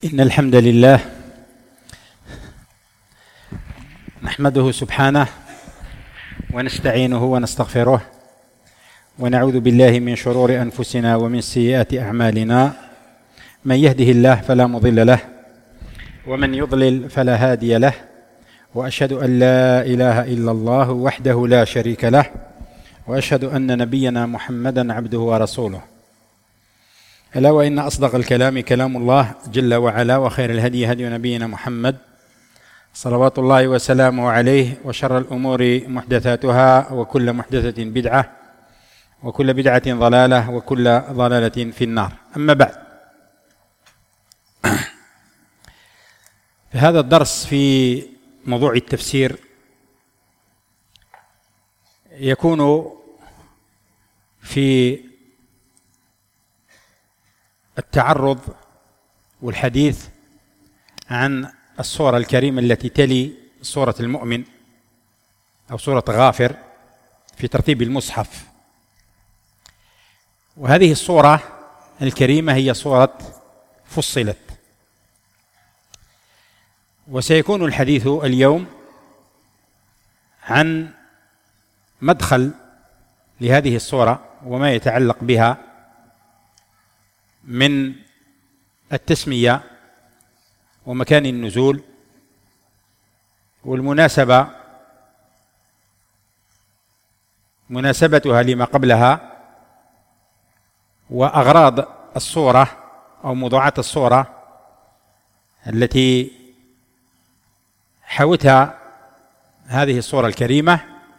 إن الحمد لله نحمده سبحانه ونستعينه ونستغفره ونعوذ بالله من شرور أنفسنا ومن سيئات أعمالنا. من يهده الله فلا مضل له ومن يضلل فلا هادي له، وأشهد أن لا إله إلا الله وحده لا شريك له، وأشهد أن نبينا محمدا عبده ورسوله. ألا وإن أصدق الكلام كلام الله جل وعلا، وخير الهدي هدي نبينا محمد صلوات الله وسلامه عليه، وشر الأمور محدثاتها، وكل محدثة بدعة، وكل بدعة ضلالة، وكل ضلالة في النار. أما بعد، في هذا الدرس في موضوع التفسير يكون في التعرض والحديث عن السورة الكريمة التي تلي سورة المؤمن أو سورة غافر في ترتيب المصحف. وهذه السورة الكريمة هي سورة فصلت. وسيكون الحديث اليوم عن مدخل لهذه السورة وما يتعلق بها من التسمية ومكان النزول والمناسبة، مناسبتها لما قبلها، وأغراض السورة أو موضوعات السورة التي حوتها هذه السورة الكريمة.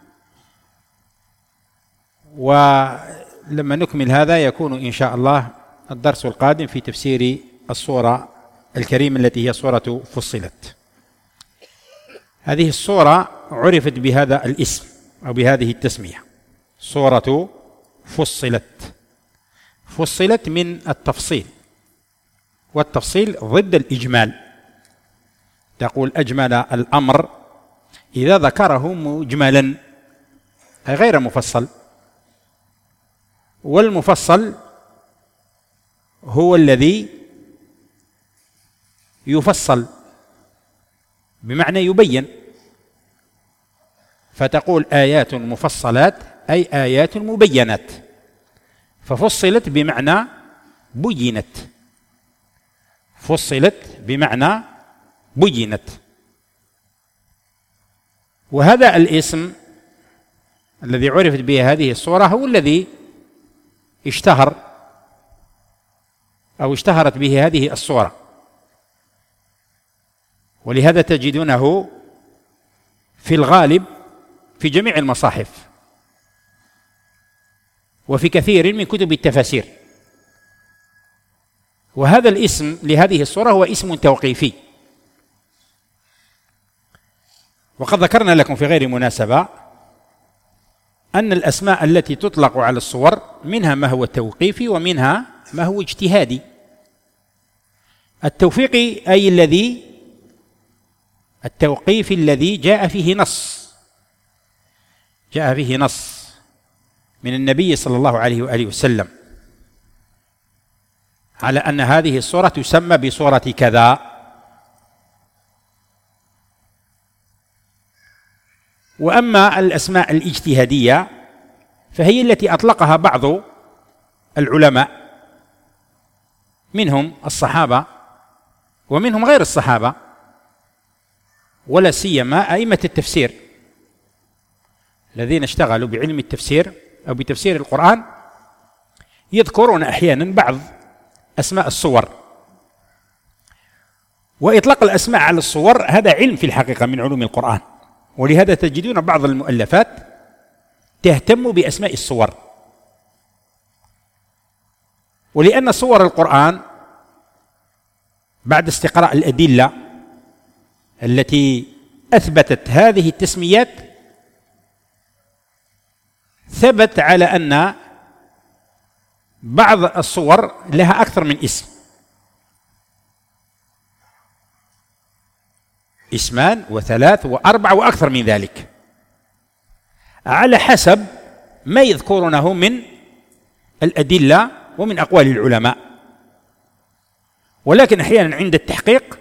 ولما نكمل هذا يكون إن شاء الله الدرس القادم في تفسير السورة الكريمة التي هي سورة فصلت. هذه السورة عرفت بهذا الاسم أو بهذه التسمية، سورة فصلت. فصلت من التفصيل، والتفصيل ضد الإجمال. تقول أجمل الأمر إذا ذكره مجملا أي غير مفصل، والمفصل هو الذي يفصل بمعنى يبين. فتقول آيات مفصلات أي آيات مبينات، ففصلت بمعنى بينت، فصلت بمعنى بينت. وهذا الاسم الذي عرفت به هذه السورة هو الذي اشتهر أو اشتهرت به هذه السورة، ولهذا تجدونه في الغالب في جميع المصاحف وفي كثير من كتب التفاسير. وهذا الاسم لهذه السورة هو اسم توقيفي. وقد ذكرنا لكم في غير مناسبة أن الأسماء التي تطلق على الصور منها ما هو توقيفي ومنها ما هو اجتهادي. التوفيقي أي التوقيف الذي جاء فيه نص من النبي صلى الله عليه وآله وسلم على أن هذه السورة تسمى بسورة كذا. وأما الأسماء الاجتهادية فهي التي أطلقها بعض العلماء، منهم الصحابة ومنهم غير الصحابة، ولا سيما أئمة التفسير الذين اشتغلوا بعلم التفسير أو بتفسير القرآن، يذكرون أحيانا بعض أسماء الصور. وإطلاق الأسماء على الصور هذا علم في الحقيقة من علوم القرآن، ولهذا تجدون بعض المؤلفات تهتم بأسماء الصور. ولأن صور القرآن بعد استقراء الأدلة التي أثبتت هذه التسميات ثبت على أن بعض الصور لها أكثر من اسم، اسمان وثلاث وأربع وأكثر من ذلك، على حسب ما يذكرونه من الأدلة ومن أقوال العلماء. ولكن أحيانا عند التحقيق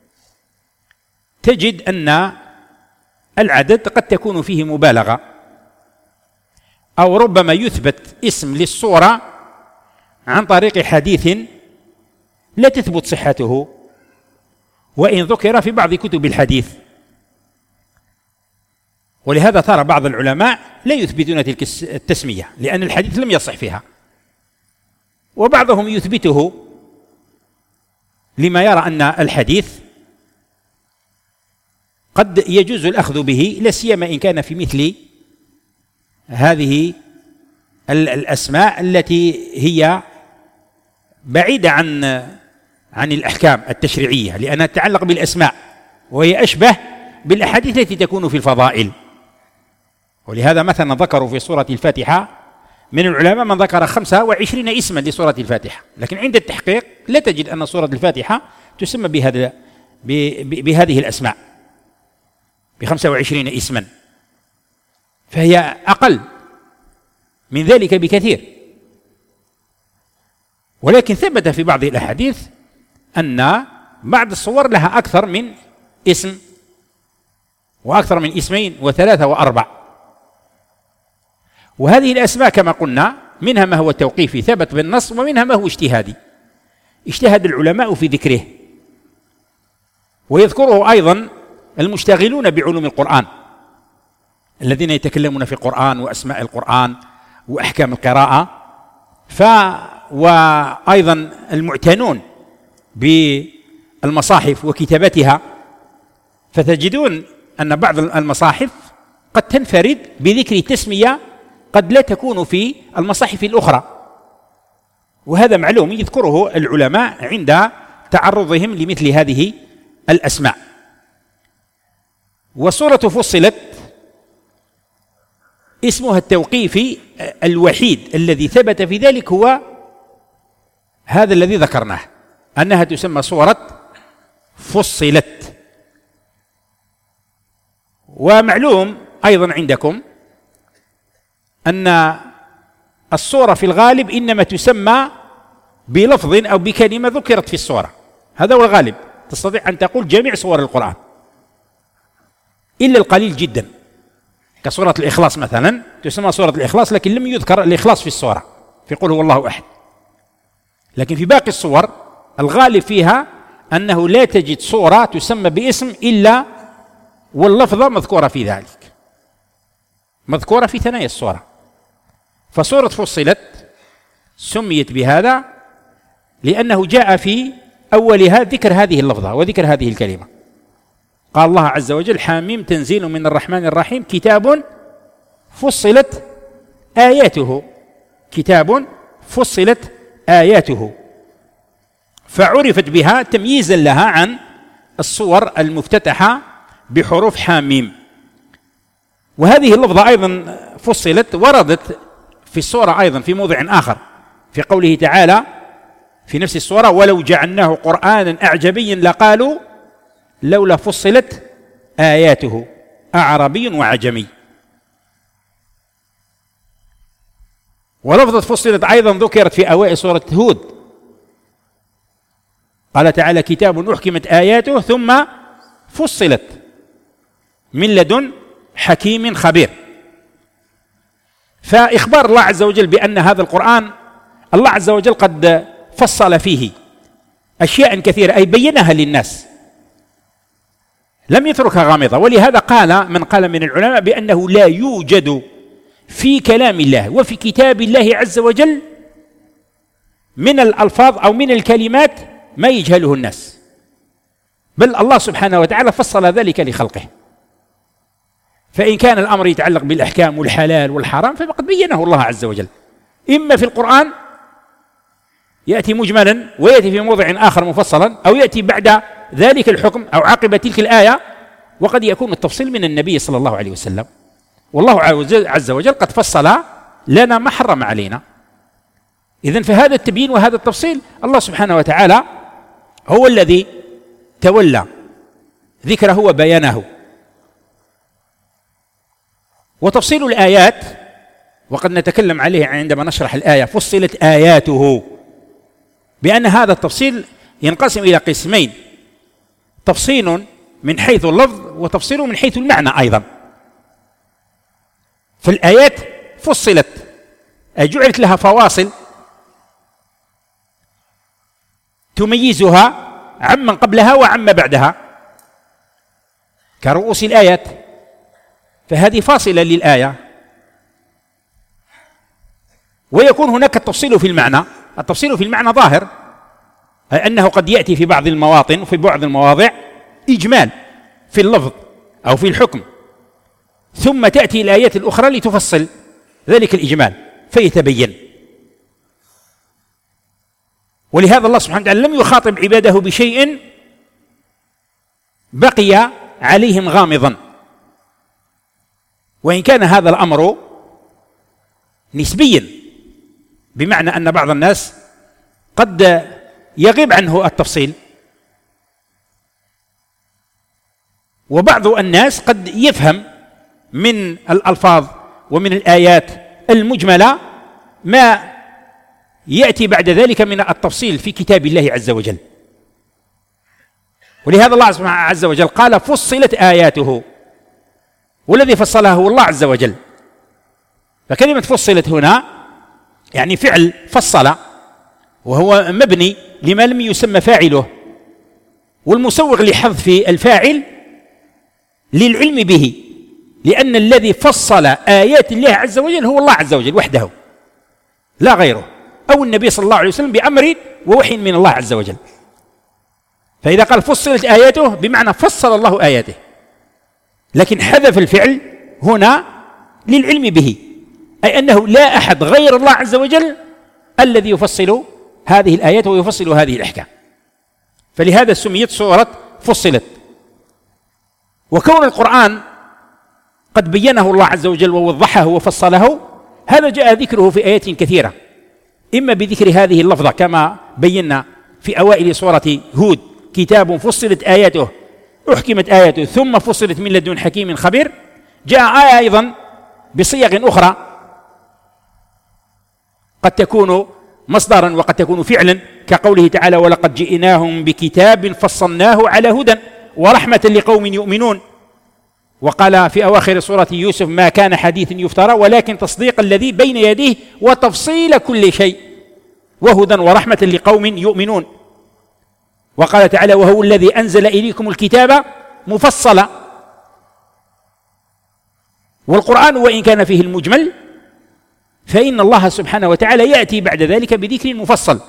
تجد أن العدد قد تكون فيه مبالغة، أو ربما يثبت اسم للصورة عن طريق حديث لا تثبت صحته وإن ذكر في بعض كتب الحديث. ولهذا ترى بعض العلماء لا يثبتون تلك التسمية لأن الحديث لم يصح فيها، وبعضهم يثبته لما يرى أن الحديث قد يجوز الأخذ به، لا سيما إن كان في مثل هذه الأسماء التي هي بعيدة عن الأحكام التشريعية، لأنها تتعلق بالأسماء وهي أشبه بالأحاديث التي تكون في الفضائل. ولهذا مثلا ذكروا في سورة الفاتحة من العلماء من ذكر 25 اسما لسورة الفاتحة، لكن عند التحقيق لا تجد أن سورة الفاتحة تسمى بهذه الأسماء ب25 اسما، فهي أقل من ذلك بكثير. ولكن ثبت في بعض الأحاديث أن بعض الصور لها أكثر من اسم وأكثر من اسمين وثلاثة وأربع. وهذه الأسماء كما قلنا منها ما هو توقيفي ثبت بالنص، ومنها ما هو اجتهادي اجتهد العلماء في ذكره، ويذكره أيضا المشتغلون بعلوم القرآن الذين يتكلمون في القرآن وأسماء القرآن وأحكام القراءة، وأيضا المعتنون بالمصاحف وكتابتها، فتجدون أن بعض المصاحف قد تنفرد بذكر تسمية قد لا تكون في المصاحف الأخرى، وهذا معلوم يذكره العلماء عند تعرضهم لمثل هذه الأسماء. وسورة فصلت اسمها التوقيفي الوحيد الذي ثبت في ذلك هو هذا الذي ذكرناه، أنها تسمى سورة فصلت. ومعلوم أيضا عندكم أن السورة في الغالب إنما تسمى بلفظ أو بكلمة ذكرت في السورة، هذا هو الغالب. تستطيع أن تقول جميع سور القرآن إلا القليل جدا، كسورة الإخلاص مثلا تسمى سورة الإخلاص لكن لم يذكر الإخلاص في السورة في قل هو الله أحد. لكن في باقي الصور الغالب فيها أنه لا تجد سورة تسمى باسم إلا واللفظة مذكورة في ذلك، مذكورة في ثنايا السورة. فسورة فصلت سميت بهذا لأنه جاء في أولها ذكر هذه اللفظة وذكر هذه الكلمة. قال الله عز وجل حاميم تنزيل من الرحمن الرحيم كتاب فصلت آياته، كتاب فصلت آياته، فعرفت بها تمييزا لها عن الصور المفتتحة بحروف حاميم. وهذه اللفظة أيضا فصلت وردت في السورة أيضا في موضع آخر في قوله تعالى في نفس السورة ولو جعلناه قرآنا أعجبيا لقالوا لولا فصلت آياته أعربي وعجمي. ولفظة فصلت أيضا ذكرت في أوائل سورة هود، قال تعالى كتاب أحكمت آياته ثم فصلت من لدن حكيم خبير. فإخبار الله عز وجل بأن هذا القرآن الله عز وجل قد فصل فيه أشياء كثيرة، أي بينها للناس لم يتركها غامضة. ولهذا قال من قال من العلماء بأنه لا يوجد في كلام الله وفي كتاب الله عز وجل من الألفاظ أو من الكلمات ما يجهله الناس، بل الله سبحانه وتعالى فصل ذلك لخلقه. فإن كان الأمر يتعلق بالأحكام والحلال والحرام فقد بينه الله عز وجل، إما في القرآن يأتي مجملا ويأتي في موضع آخر مفصلا، أو يأتي بعد ذلك الحكم أو عقب تلك الآية، وقد يكون التفصيل من النبي صلى الله عليه وسلم. والله عز وجل قد فصل لنا ما حرم علينا. إذن فهذا التبيين وهذا التفصيل الله سبحانه وتعالى هو الذي تولى ذكره وبيانه. وتفصيل الآيات وقد نتكلم عليه عندما نشرح الآية فصلت آياته، بأن هذا التفصيل ينقسم إلى قسمين: تفصيل من حيث اللفظ وتفصيل من حيث المعنى أيضا. فالآيات فصلت أي جعلت لها فواصل تميزها عمن قبلها وعما بعدها كرؤوس الآيات، فهذه فاصلة للآية. ويكون هناك التفصيل في المعنى. التفصيل في المعنى ظاهر، أي أنه قد يأتي في بعض المواطن وفي بعض المواضع إجمال في اللفظ أو في الحكم، ثم تأتي الآيات الأخرى لتفصل ذلك الإجمال فيتبين. ولهذا الله سبحانه وتعالى لم يخاطب عباده بشيء بقي عليهم غامضا، وإن كان هذا الأمر نسبيا، بمعنى أن بعض الناس قد يغيب عنه التفصيل، وبعض الناس قد يفهم من الألفاظ ومن الآيات المجملة ما يأتي بعد ذلك من التفصيل في كتاب الله عز وجل. ولهذا الله سبحانه عز وجل قال: فصلت آياته، والذي فصلها هو الله عز وجل. فكلمة فصلت هنا يعني فعل فصل، وهو مبني لما لم يسمى فاعله، والمسوغ لحذف الفاعل للعلم به، لأن الذي فصل آيات الله عز وجل هو الله عز وجل وحده لا غيره، أو النبي صلى الله عليه وسلم بأمر ووحي من الله عز وجل. فإذا قال فصلت آياته بمعنى فصل الله آياته، لكن حذف الفعل هنا للعلم به، أي أنه لا أحد غير الله عز وجل الذي يفصل هذه الآيات ويفصل هذه الأحكام. فلهذا سميت سورة فصلت. وكون القرآن قد بينه الله عز وجل ووضحه وفصله، هذا جاء ذكره في آيات كثيرة، إما بذكر هذه اللفظة كما بينا في أوائل سورة هود: كتاب فصلت آياته أحكمت آياته ثم فصلت من لدن حكيم خبير. جاء آية أيضا بصيغ أخرى قد تكون مصدرا وقد تكون فعلا، كقوله تعالى: ولقد جئناهم بكتاب فصلناه على هدى ورحمة لقوم يؤمنون. وقال في أواخر سورة يوسف: ما كان حديث يفترى ولكن تصديق الذي بين يديه وتفصيل كل شيء وهدى ورحمة لقوم يؤمنون. وقال تعالى: وهو الذي أنزل إليكم الكتاب مفصلا. والقرآن وإن كان فيه المجمل، فإن الله سبحانه وتعالى يأتي بعد ذلك بذكر مفصل،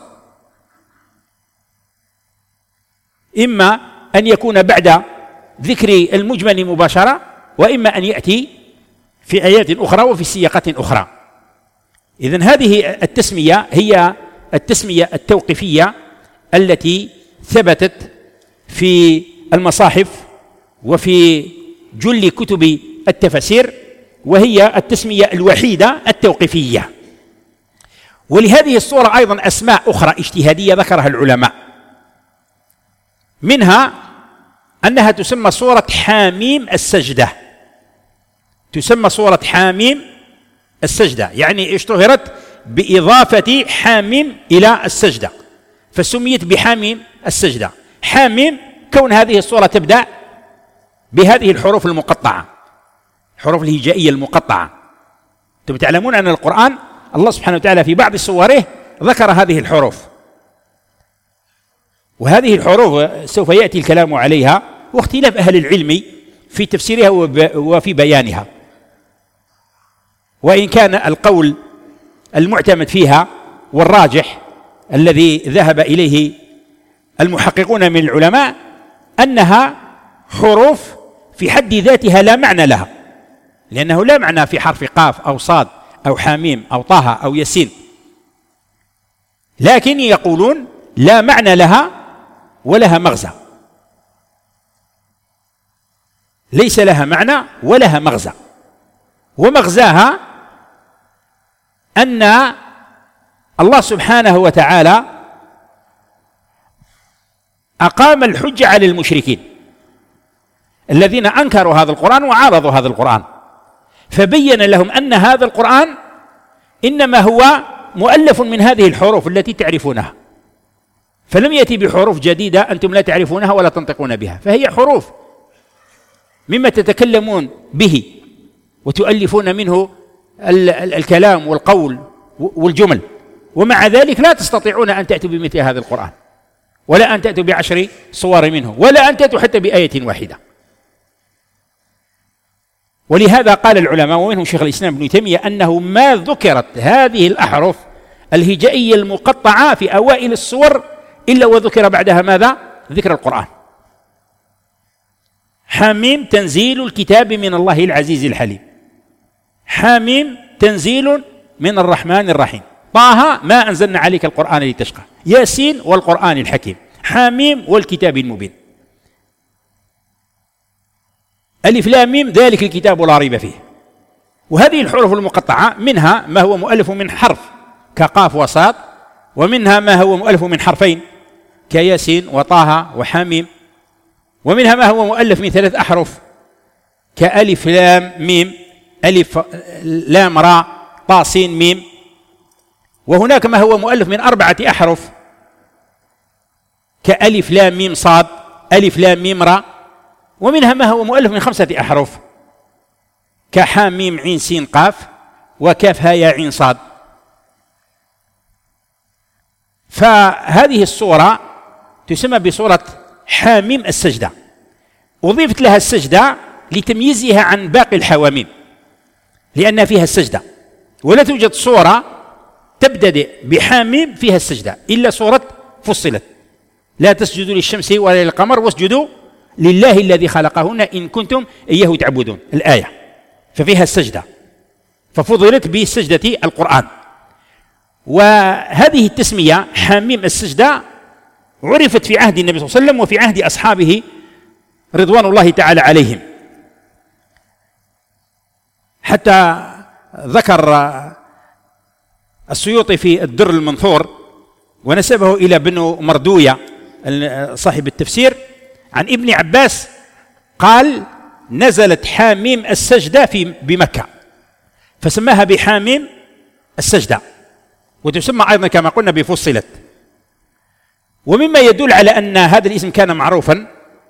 إما أن يكون بعد ذكر المجمل مباشرة، وإما أن يأتي في آيات أخرى وفي سياقات أخرى. إذن هذه التسمية هي التسمية التوقيفية التي ثبتت في المصاحف وفي جل كتب التفاسير، وهي التسمية الوحيدة التوقيفية. ولهذه السورة أيضا أسماء أخرى اجتهادية ذكرها العلماء، منها أنها تسمى سورة حاميم السجدة. تسمى سورة حاميم السجدة، يعني اشتهرت بإضافة حاميم إلى السجدة فسميت بحاميم السجدة. حاميم كون هذه السورة تبدأ بهذه الحروف المقطعة، الحروف الهجائية المقطعة. أنتم تعلمون أن القرآن الله سبحانه وتعالى في بعض سوره ذكر هذه الحروف، وهذه الحروف سوف يأتي الكلام عليها واختلاف أهل العلم في تفسيرها وفي بيانها. وإن كان القول المعتمد فيها والراجح الذي ذهب إليه المحققون من العلماء أنها حروف في حد ذاتها لا معنى لها، لأنه لا معنى في حرف قاف أو صاد أو حاميم أو طه أو ياسين، لكن يقولون لا معنى لها ولها مغزى، ليس لها معنى ولها مغزى. ومغزاها أن الله سبحانه وتعالى أقام الحجة على المشركين الذين أنكروا هذا القرآن وعارضوا هذا القرآن، فبين لهم أن هذا القرآن إنما هو مؤلف من هذه الحروف التي تعرفونها، فلم يأتي بحروف جديدة أنتم لا تعرفونها ولا تنطقون بها، فهي حروف مما تتكلمون به وتؤلفون منه الكلام والقول والجمل، ومع ذلك لا تستطيعون أن تأتوا بمثل هذا القرآن، ولا أن تأتوا ب10 صور منه، ولا أن تأتوا حتى بآية واحدة. ولهذا قال العلماء ومنهم شيخ الإسلام ابن تيمية أنه ما ذكرت هذه الأحرف الهجائية المقطعة في أوائل السور إلا وذكر بعدها ماذا؟ ذكر القرآن. حميم تنزيل الكتاب من الله العزيز الحليم، حميم تنزيل من الرحمن الرحيم، طه ما أنزلنا عليك القرآن لتشقى، ياسين والقرآن الحكيم، حميم والكتاب المبين، ألف لام ميم ذلك الكتاب لا ريب فيه. وهذه الحروف المقطعة منها ما هو مؤلف من حرف كقاف وصاد، ومنها ما هو مؤلف من حرفين كياسين وطه وحميم، ومنها ما هو مؤلف من 3 أحرف كألف لام ميم، ألف لام راء طا سين ميم، وهناك ما هو مؤلف من 4 أحرف كألف لام ميم صاد، ألف لام ميم راء، ومنها ما هو مؤلف من 5 أحرف كحاميم عين سين قاف وكاف ها يا عين صاد. فهذه الصورة تسمى بصورة حاميم السجدة، أضيفت لها السجدة لتمييزها عن باقي الحواميم لأن فيها السجدة، ولا توجد صورة تبتدئ بحاميم فيها السجدة إلا صورة فصلت، لا تسجدوا للشمس ولا للقمر واسجدوا لله الذي خلقهن إن كنتم إياه تعبدون، الآية ففيها السجدة، ففضلت بسجدة القرآن. وهذه التسمية حاميم السجدة عرفت في عهد النبي صلى الله عليه وسلم وفي عهد أصحابه رضوان الله تعالى عليهم، حتى ذكر السيوطي في الدر المنثور ونسبه إلى بن مردوية صاحب التفسير عن ابن عباس قال نزلت حاميم السجدة بمكة فسماها بحاميم السجدة، وتسمى أيضا كما قلنا بفصلت. ومما يدل على أن هذا الاسم كان معروفا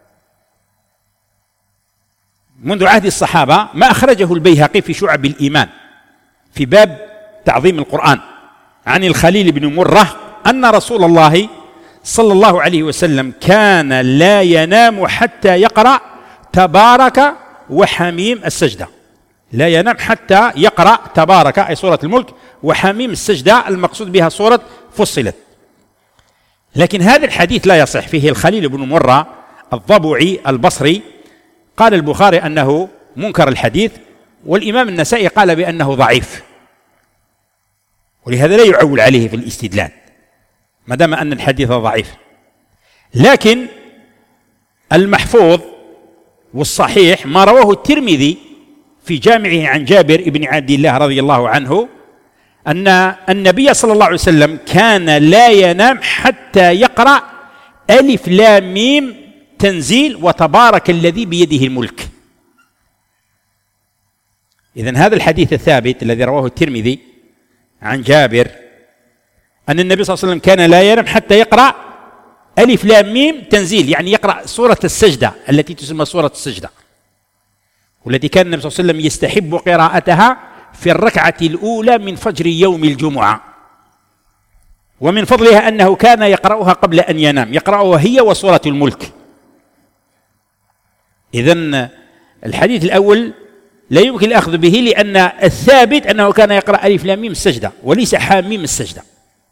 منذ عهد الصحابة ما أخرجه البيهقي في شعب الإيمان في باب تعظيم القرآن عن الخليل بن مرة أن رسول الله صلى الله عليه وسلم كان لا ينام حتى يقرأ تبارك وحميم السجدة، لا ينام حتى يقرأ تبارك أي سورة الملك وحميم السجدة المقصود بها سورة فصلت. لكن هذا الحديث لا يصح، فيه الخليل بن مرة الضبعي البصري، قال البخاري أنه منكر الحديث، والإمام النسائي قال بأنه ضعيف، ولهذا لا يعول عليه في الاستدلال ما دام أن الحديث ضعيف. لكن المحفوظ والصحيح ما رواه الترمذي في جامعه عن جابر بن عبد الله رضي الله عنه أن النبي صلى الله عليه وسلم كان لا ينام حتى يقرأ ألف لام ميم تنزيل وتبارك الذي بيده الملك. إذن هذا الحديث الثابت الذي رواه الترمذي عن جابر أن النبي صلى الله عليه وسلم كان لا ينام حتى يقرأ ألف لام ميم تنزيل، يعني يقرأ سورة السجدة التي تسمى سورة السجدة، والتي كان النبي صلى الله عليه وسلم يستحب قراءتها في الركعة الأولى من فجر يوم الجمعة، ومن فضلها أنه كان يقرأها قبل أن ينام، يقرأها هي وسورة الملك. إذن الحديث الأول لا يمكن الأخذ به لأن الثابت أنه كان يقرأ ألف لام ميم السجدة وليس حاميم السجدة،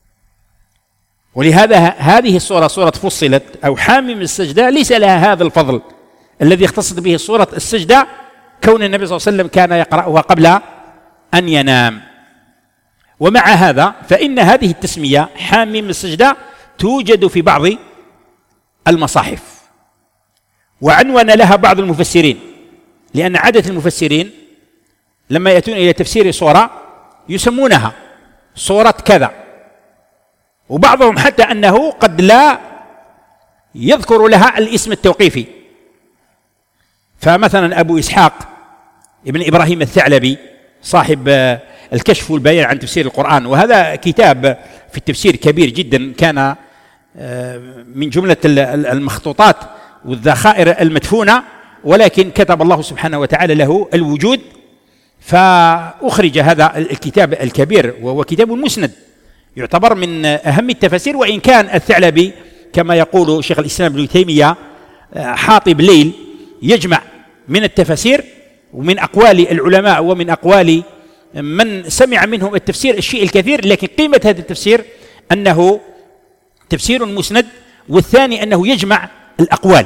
ولهذا هذه السورة سورة فصلت أو حاميم السجدة ليس لها هذا الفضل الذي اختصت به سورة السجدة، كون النبي صلى الله عليه وسلم كان يقرأها قبل أن ينام. ومع هذا فإن هذه التسمية حاميم السجدة توجد في بعض المصاحف، وعنون لها بعض المفسرين، لأن عادة المفسرين لما يأتون إلى تفسير سورة يسمونها سورة كذا، وبعضهم حتى أنه قد لا يذكر لها الاسم التوقيفي. فمثلا أبو إسحاق ابن إبراهيم الثعلبي صاحب الكشف والبيان عن تفسير القرآن، وهذا كتاب في التفسير كبير جدا كان من جملة المخطوطات والذخائر المدفونة، ولكن كتب الله سبحانه وتعالى له الوجود، فأخرج هذا الكتاب الكبير، وهو كتاب مسند يعتبر من أهم التفاسير. وإن كان الثعلبي كما يقول شيخ الإسلام ابن تيمية حاطب ليل يجمع من التفاسير ومن أقوال العلماء ومن أقوال من سمع منهم التفسير الشيء الكثير، لكن قيمة هذا التفسير أنه تفسير مسند، والثاني أنه يجمع الأقوال.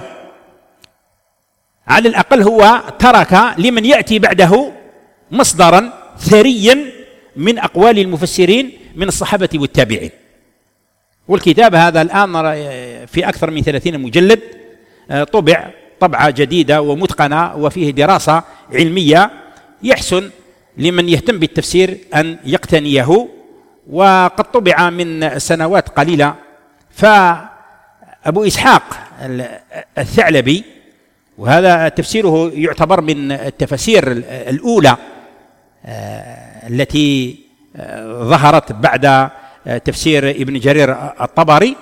على الأقل هو ترك لمن يأتي بعده مصدرا ثريا من أقوال المفسرين من الصحابة والتابعين. والكتاب هذا الآن في أكثر من 30 مجلد، طبع طبعة جديدة ومتقنة وفيه دراسة علمية، يحسن لمن يهتم بالتفسير أن يقتنيه، وقد طبع من سنوات قليلة. فأبو إسحاق الثعلبي، وهذا تفسيره يعتبر من التفاسير الأولى التي ظهرت بعد تفسير ابن جرير الطبري،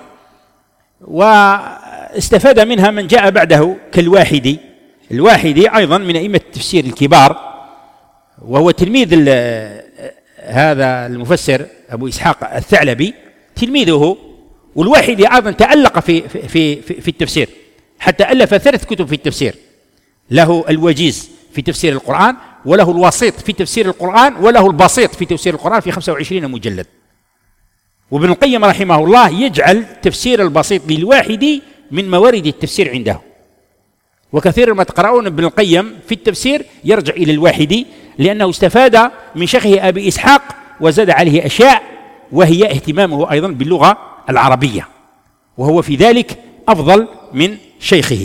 واستفاد منها من جاء بعده كالواحدي. الواحدي أيضا من أئمة التفسير الكبار، وهو تلميذ هذا المفسر أبو إسحاق الثعلبي، تلميذه. والواحدي أيضا تألق في التفسير، حتى ألف 3 كتب في التفسير، له الوجيز في تفسير القرآن، وله الوسيط في تفسير القرآن، وله البسيط في تفسير القرآن في 25 مجلد. وابن القيم رحمه الله يجعل تفسير البسيط للواحدي من موارد التفسير عنده، وكثير ما تقرؤون ابن القيم في التفسير يرجع إلى الواحدي، لأنه استفاد من شيخه أبي إسحاق وزاد عليه أشياء، وهي اهتمامه أيضا باللغة العربية، وهو في ذلك أفضل من شيخه.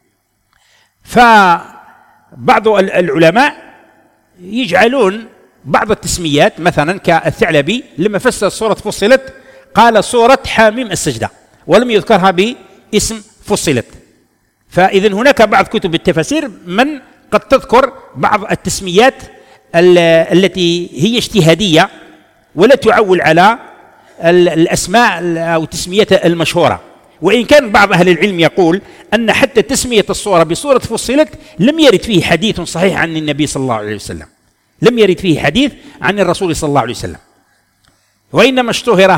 فبعض العلماء يجعلون بعض التسميات، مثلا كالثعلبي لما فسر سورة فصلت قال سورة حاميم السجدة، ولم يذكرها باسم فصلت. فإذن هناك بعض كتب التفاسير من قد تذكر بعض التسميات التي هي اجتهادية، ولا تعول على الأسماء أو التسميات المشهورة. وإن كان بعض أهل العلم يقول أن حتى تسمية الصورة بصورة فصلت لم يرد فيه حديث صحيح عن النبي صلى الله عليه وسلم، لم يرد فيه حديث عن الرسول صلى الله عليه وسلم، وإنما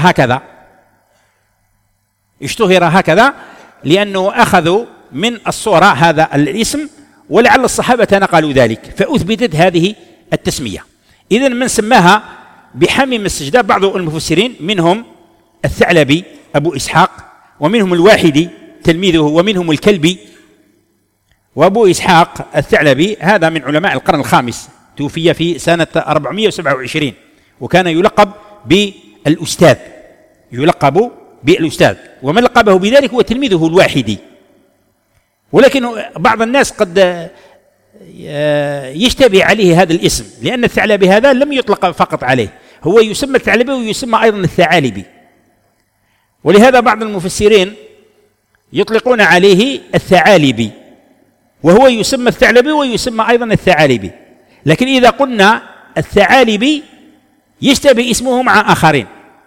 اشتهر هكذا لأنه أخذوا من الصورة هذا الاسم، ولعل الصحابة نقلوا ذلك فأثبتت هذه التسمية. إذن من سماها بحميم السجدة بعض المفسرين، منهم الثعلبي أبو إسحاق، ومنهم الواحدي تلميذه، ومنهم الكلبي. وأبو إسحاق الثعلبي هذا من علماء القرن الخامس، توفي في سنة 427، وكان يلقب بالأستاذ، ومن لقبه بذلك هو تلميذه الواحدي. ولكن بعض الناس قد يشتبه عليه هذا الاسم، لأن الثعلبي هذا لم يطلق فقط عليه، هو يسمى الثعلبي ويسمى أيضا الثعالبي، ولهذا بعض المفسرين يطلقون عليه الثعالبي، وهو يسمى الثعلبي ويسمى أيضا الثعالبي. لكن إذا قلنا الثعالبي يشتبه اسمه مع آخرين،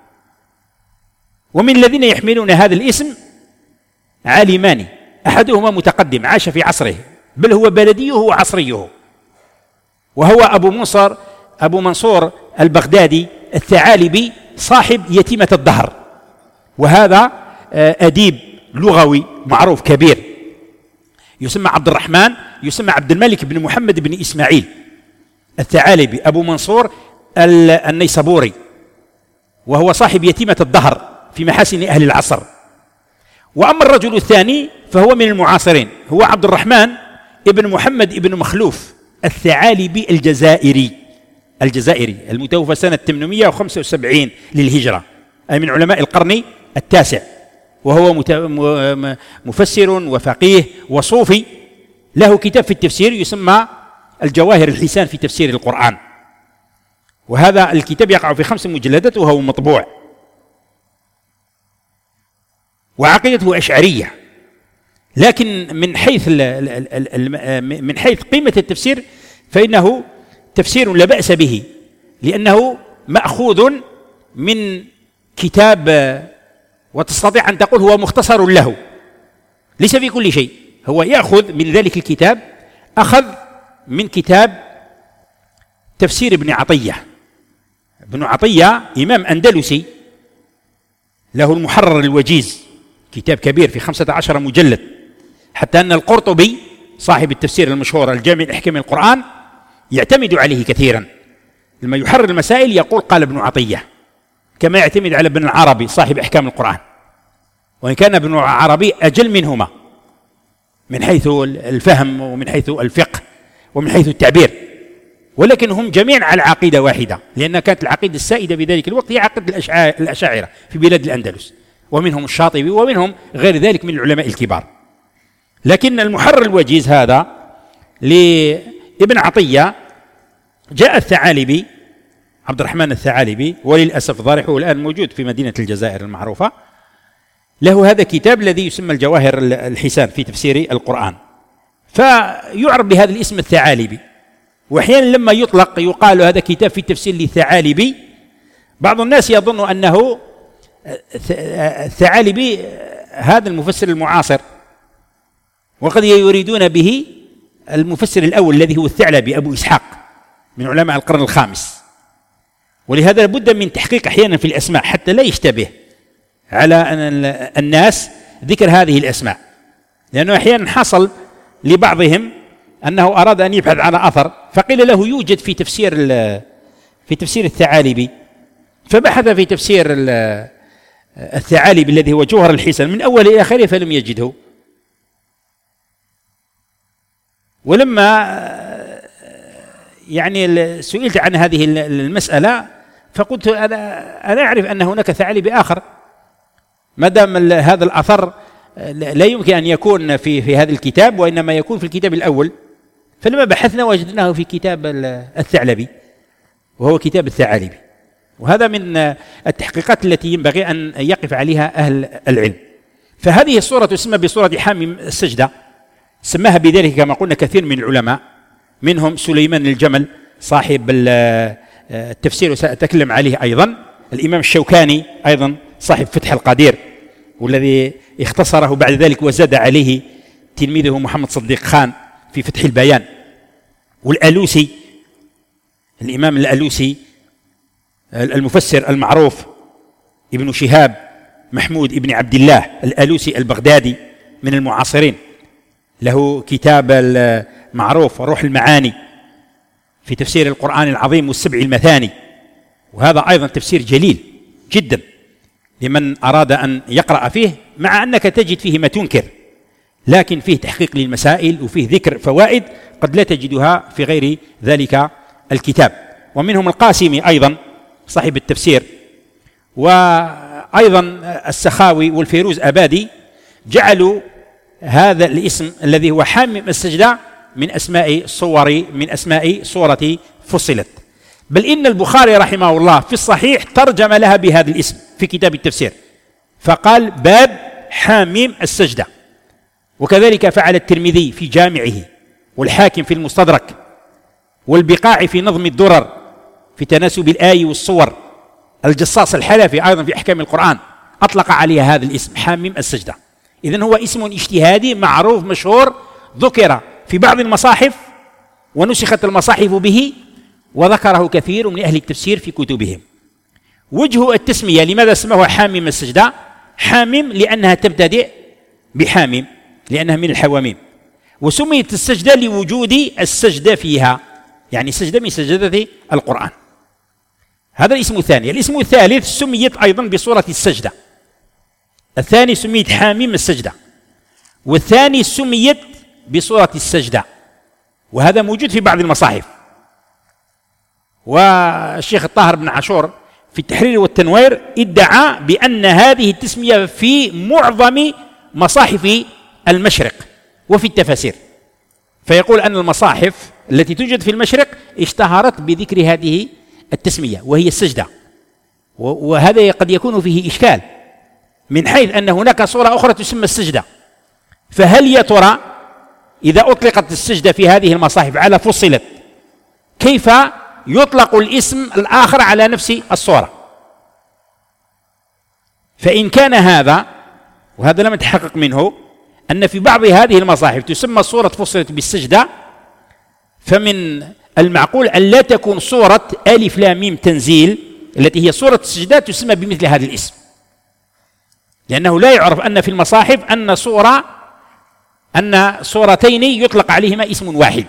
ومن الذين يحملون هذا الاسم عالمان، أحدهما متقدم عاش في عصره، بل هو بلديه وعصريه، وهو أبو منصور البغدادي الثعالبي، صاحب يتيمة الدهر، وهذا أديب لغوي معروف كبير، يسمى عبد الرحمن، يسمى عبد الملك بن محمد بن إسماعيل الثعالبي أبو منصور النيسابوري، وهو صاحب يتيمة الدهر في محاسن أهل العصر. وأما الرجل الثاني فهو من المعاصرين، هو عبد الرحمن ابن محمد ابن مخلوف الثعالبي الجزائري المتوفى سنة 875 للهجرة، أي من علماء القرن التاسع، وهو مفسر وفقيه وصوفي، له كتاب في التفسير يسمى الجواهر الحسان في تفسير القرآن، وهذا الكتاب يقع في 5 مجلدات وهو مطبوع. وعقيدته أشعرية، لكن من حيث قيمة التفسير فإنه تفسير لا بأس به، لأنه مأخوذ من كتاب وتستطيع أن تقول هو مختصر له، ليس في كل شيء، هو يأخذ من ذلك الكتاب، أخذ من كتاب تفسير ابن عطية. ابن عطية إمام أندلسي له المحرر الوجيز، كتاب كبير في 15 مجلد، حتى أن القرطبي صاحب التفسير المشهور الجامع لأحكام القرآن يعتمد عليه كثيرا، لما يحرر المسائل يقول قال ابن عطية، كما يعتمد على ابن العربي صاحب أحكام القرآن، وإن كان ابن العربي أجل منهما من حيث الفهم ومن حيث الفقه ومن حيث التعبير، ولكن هم جميعا على عقيدة واحدة، لأن كانت العقيدة السائدة في ذلك الوقت هي عقيدة الأشاعرة في بلاد الأندلس، ومنهم الشاطبي ومنهم غير ذلك من العلماء الكبار. لكن المحرر الوجيز هذا لابن عطية جاء الثعالبي، عبد الرحمن الثعالبي، وللأسف ضارحه الآن موجود في مدينة الجزائر المعروفة، له هذا الكتاب الذي يسمى الجواهر الحسان في تفسير القرآن، فيعرف بهذا الاسم الثعالبي، وأحيانا لما يطلق يقال هذا كتاب في التفسير للثعالبي، بعض الناس يظن أنه الثعالبي هذا المفسر المعاصر، وقد يريدون به المفسر الأول الذي هو الثعلبي أبو إسحاق من علماء القرن الخامس. ولهذا لابد من تحقيق أحيانا في الأسماء حتى لا يشتبه على الناس ذكر هذه الأسماء، لأنه أحيانا حصل لبعضهم أنه أراد أن يبحث عن أثر، فقيل له يوجد في تفسير الثعالبي، فبحث في تفسير الثعالبي الذي هو جوهر الحسن من أول إلى آخره فلم يجده. ولما يعني سئلت عن هذه المسألة فقلت أنا أعرف أن هناك ثعالبي آخر، ما دام هذا الأثر لا يمكن أن يكون في هذا الكتاب، وإنما يكون في الكتاب الأول. فلما بحثنا وجدناه في كتاب الثعلبي، وهو كتاب الثعالبي، وهذا من التحقيقات التي ينبغي أن يقف عليها أهل العلم. فهذه الصورة تسمى بصورة حاميم السجدة، سماها بذلك كما قلنا كثير من العلماء، منهم سليمان الجمل صاحب التفسير وسأتكلم عليه أيضا، الإمام الشوكاني أيضا صاحب فتح القدير والذي اختصره بعد ذلك وزاد عليه تلميذه محمد صديق خان في فتح البيان، والألوسي الإمام الألوسي المفسر المعروف ابن شهاب محمود ابن عبد الله الألوسي البغدادي من المعاصرين، له كتاب المعروف روح المعاني في تفسير القرآن العظيم والسبع المثاني، وهذا أيضا تفسير جليل جدا لمن أراد أن يقرأ فيه، مع أنك تجد فيه ما تنكر، لكن فيه تحقيق للمسائل وفيه ذكر فوائد قد لا تجدها في غير ذلك الكتاب. ومنهم القاسمي أيضا صاحب التفسير، وأيضا السخاوي والفيروز أبادي جعلوا هذا الاسم الذي هو حاميم السجدة من أسماء سورة فصلت، بل إن البخاري رحمه الله في الصحيح ترجم لها بهذا الاسم في كتاب التفسير، فقال باب حاميم السجدة، وكذلك فعل الترمذي في جامعه، والحاكم في المستدرك، والبقاع في نظم الدرر في تناسب الآي والصور، الجصاص الحلفي أيضا في أحكام القرآن أطلق عليها هذا الاسم حاميم السجدة. إذن هو اسم اجتهادي معروف مشهور، ذكر في بعض المصاحف ونسخت المصاحف به، وذكره كثير من أهل التفسير في كتبهم. وجه التسمية لماذا سموها حاميم السجدة؟ حاميم لأنها تبتدئ بحاميم لأنها من الحواميم، وسميت السجدة لوجود السجدة فيها، يعني سجدة من سجدة القرآن. هذا الاسم الثاني. الاسم الثالث سميت أيضا بصورة السجدة، الثاني سميت حاميم السجدة، والثاني سميت بصورة السجدة، وهذا موجود في بعض المصاحف. والشيخ الطاهر بن عاشور في التحرير والتنوير ادعى بأن هذه التسمية في معظم مصاحف المشرق وفي التفاسير، فيقول أن المصاحف التي توجد في المشرق اشتهرت بذكر هذه التسمية وهي السجدة، وهذا قد يكون فيه إشكال من حيث أن هناك صورة أخرى تسمى السجدة، فهل يا ترى إذا أطلقت السجدة في هذه المصاحف على فصلت كيف يطلق الاسم الآخر على نفس الصورة؟ فإن كان هذا، وهذا لم يتحقق منه، أن في بعض هذه المصاحف تسمى سورة فصلت بالسجدة، فمن المعقول أن لا تكون سورة ألف لام ميم تنزيل التي هي سورة السجدة تسمى بمثل هذا الاسم، لأنه لا يعرف أن في المصاحف أن سورتين يطلق عليهما اسم واحد،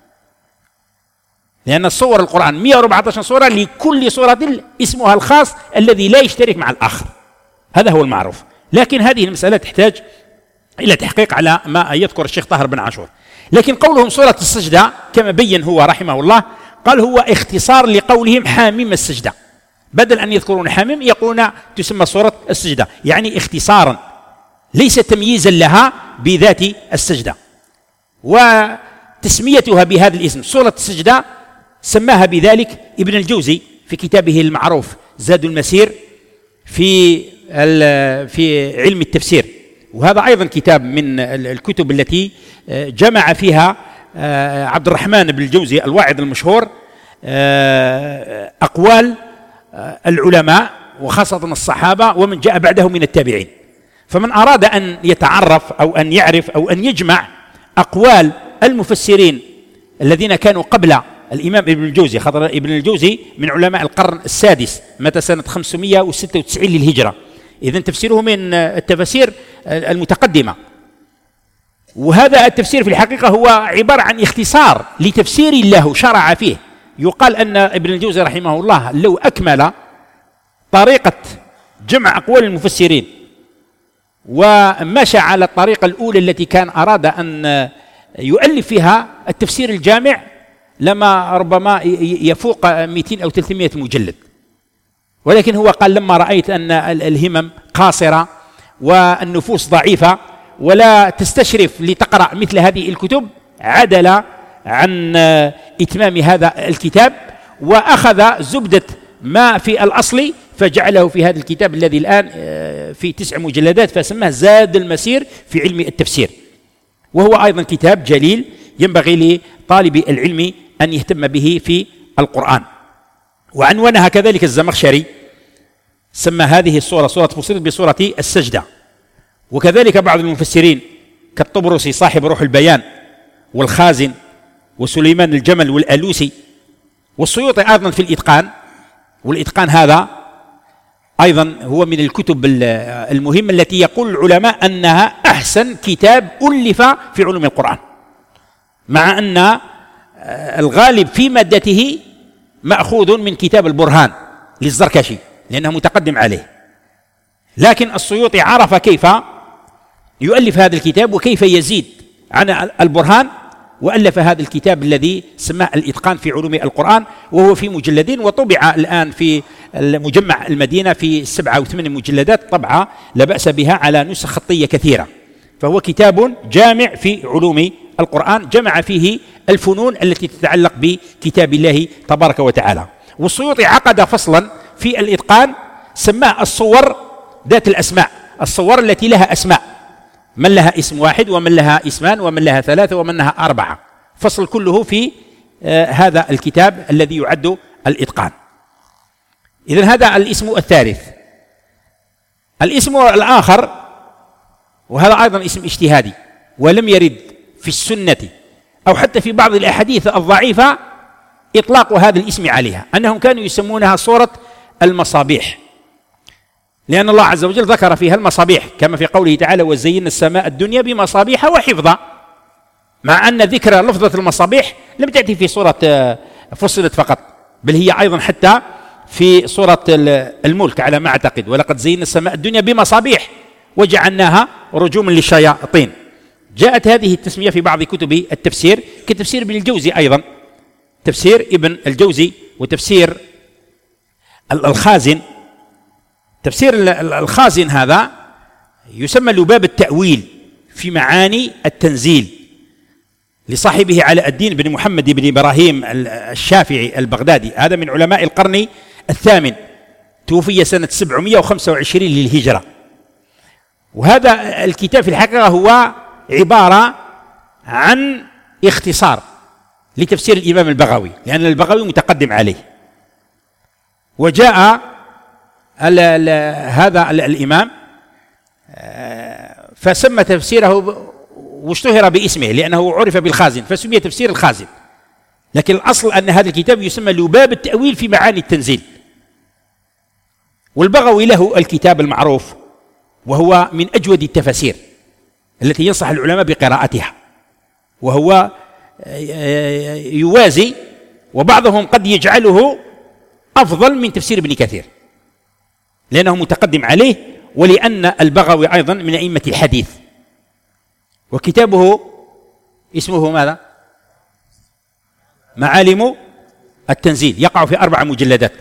لأن الصور القرآن 114 سورة، لكل سورة اسمها الخاص الذي لا يشترك مع الآخر، هذا هو المعروف. لكن هذه المسألة تحتاج إلى تحقيق على ما يذكر الشيخ طاهر بن عاشور. لكن قولهم سورة السجدة كما بين هو رحمه الله، قال هو اختصار لقولهم حاميم السجدة، بدل أن يذكرون حاميم يقولون تسمى سورة السجدة، يعني اختصارا ليس تمييزا لها بذات السجدة. وتسميتها بهذا الاسم سورة السجدة سماها بذلك ابن الجوزي في كتابه المعروف زاد المسير في علم التفسير، وهذا أيضا كتاب من الكتب التي جمع فيها عبد الرحمن بن الجوزي الواعظ المشهور أقوال العلماء وخاصة الصحابة ومن جاء بعده من التابعين. فمن أراد أن يتعرف أو أن يعرف أو أن يجمع أقوال المفسرين الذين كانوا قبل الإمام ابن الجوزي، خاطر ابن الجوزي من علماء القرن السادس، مات سنة 596 للهجرة، إذن تفسيره من التفاسير المتقدمة. وهذا التفسير في الحقيقة هو عبارة عن اختصار لتفسير له شرع فيه. يقال أن ابن الجوزي رحمه الله لو أكمل طريقة جمع أقوال المفسرين ومشى على الطريقة الأولى التي كان أراد أن يؤلف فيها التفسير الجامع، لما ربما يفوق 200 أو 300 مجلد. ولكن هو قال لما رأيت أن الهمم قاصرة والنفوس ضعيفة ولا تستشرف لتقرأ مثل هذه الكتب، عدل عن إتمام هذا الكتاب وأخذ زبدة ما في الأصل فجعله في هذا الكتاب الذي الآن في 9 مجلدات، فسماه زاد المسير في علم التفسير، وهو أيضا كتاب جليل ينبغي لطالب العلم أن يهتم به في القرآن. وعنونها كذلك الزمخشري، سمى هذه السورة سورة فصلت بسورة السجدة. وكذلك بعض المفسرين كالطبرسي صاحب روح البيان والخازن وسليمان الجمل والألوسي والسيوطي أيضا في الإتقان، والإتقان هذا أيضا هو من الكتب المهمة التي يقول العلماء أنها أحسن كتاب ألف في علوم القرآن، مع أن الغالب في مادته مأخوذ من كتاب البرهان للزركشي لأنه متقدم عليه. لكن السيوطي عرف كيف يؤلف هذا الكتاب وكيف يزيد عن البرهان، وألف هذا الكتاب الذي سماه الإتقان في علوم القرآن، وهو في مجلدين، وطبع الآن في المجمع المدينة في 7 أو 8 مجلدات، طبعة لا بأس بها على نسخ خطية كثيرة. فهو كتاب جامع في علوم القرآن، جمع فيه الفنون التي تتعلق بكتاب الله تبارك وتعالى. والسيوطي عقد فصلا في الإتقان سماه الصور ذات الأسماء، الصور التي لها أسماء، من لها اسم واحد ومن لها اسمان ومن لها 3 ومن لها 4، فصل كله في هذا الكتاب الذي يعد الإتقان. إذن هذا الاسم الثالث. الاسم الآخر، وهذا أيضا اسم اجتهادي ولم يرد في السنة أو حتى في بعض الأحاديث الضعيفة إطلاق هذا الاسم عليها، أنهم كانوا يسمونها سورة المصابيح، لأن الله عز وجل ذكر فيها المصابيح كما في قوله تعالى وزينا السماء الدنيا بمصابيح وحفظا، مع أن ذكر لفظة المصابيح لم تأتي في سورة فصلت فقط، بل هي أيضا حتى في سورة الملك على ما أعتقد، ولقد زينا السماء الدنيا بمصابيح وجعلناها رجوما للشياطين. جاءت هذه التسمية في بعض كتب التفسير كتفسير ابن الجوزي، أيضا تفسير ابن الجوزي وتفسير الخازن. تفسير الخازن هذا يسمى لباب التأويل في معاني التنزيل لصاحبه علاء الدين بن محمد بن إبراهيم الشافعي البغدادي، هذا من علماء القرن الثامن، توفي سنة 725 للهجرة. وهذا الكتاب في الحقيقة هو عبارة عن اختصار لتفسير الإمام البغوي، لأن البغوي متقدم عليه. وجاء هذا الإمام فسمى تفسيره واشتهر باسمه لأنه عرف بالخازن فسمي تفسير الخازن، لكن الأصل أن هذا الكتاب يسمى لباب التأويل في معاني التنزيل. والبغوي له الكتاب المعروف وهو من أجود التفاسير التي ينصح العلماء بقراءتها، وهو يوازي وبعضهم قد يجعله أفضل من تفسير ابن كثير لأنه متقدم عليه، ولأن البغوي أيضا من أئمة الحديث. وكتابه اسمه ماذا؟ معالم التنزيل، يقع في 4 مجلدات،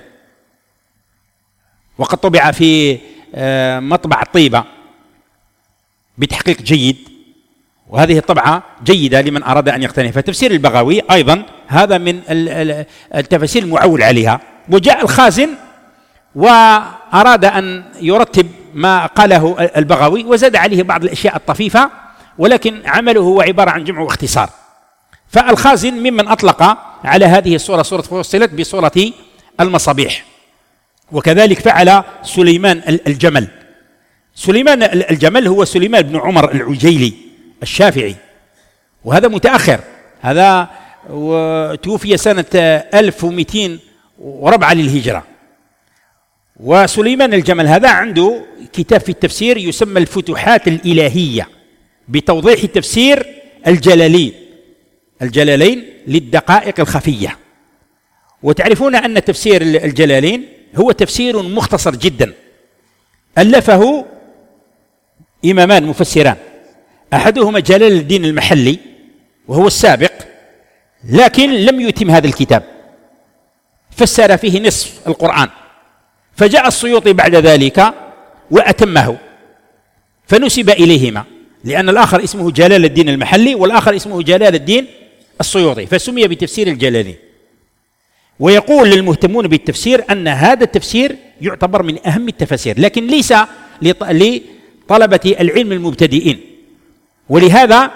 وقد طبع في مطبع طيبة بتحقيق جيد، وهذه الطبعة جيدة لمن أراد أن يقتني. فتفسير البغوي أيضا هذا من التفاسير المعول عليها. وجاء الخازن وأراد أن يرتب ما قاله البغوي وزاد عليه بعض الأشياء الطفيفة، ولكن عمله هو عبارة عن جمع واختصار. فالخازن ممن أطلق على هذه الصورة صورة فصلت بصورة المصابيح. وكذلك فعل سليمان الجمل. سليمان الجمل هو سليمان بن عمر العجيلي الشافعي، وهذا متأخر، هذا توفي سنة 1204 للهجرة. وسليمان الجمل هذا عنده كتاب في التفسير يسمى الفتوحات الإلهية بتوضيح تفسير الجلالين للدقائق الخفية. وتعرفون أن تفسير الجلالين هو تفسير مختصر جدا، ألفه إمامان مفسران، أحدهما جلال الدين المحلي وهو السابق، لكن لم يتم هذا الكتاب، فسر فيه نصف القرآن، فجاء السيوطي بعد ذلك وأتمه فنسب إليهما، لأن الآخر اسمه جلال الدين المحلي والآخر اسمه جلال الدين السيوطي، فسمي بتفسير الجلالين. ويقول للمهتمون بالتفسير أن هذا التفسير يعتبر من أهم التفاسير، لكن ليس لطلبة العلم المبتدئين، ولهذا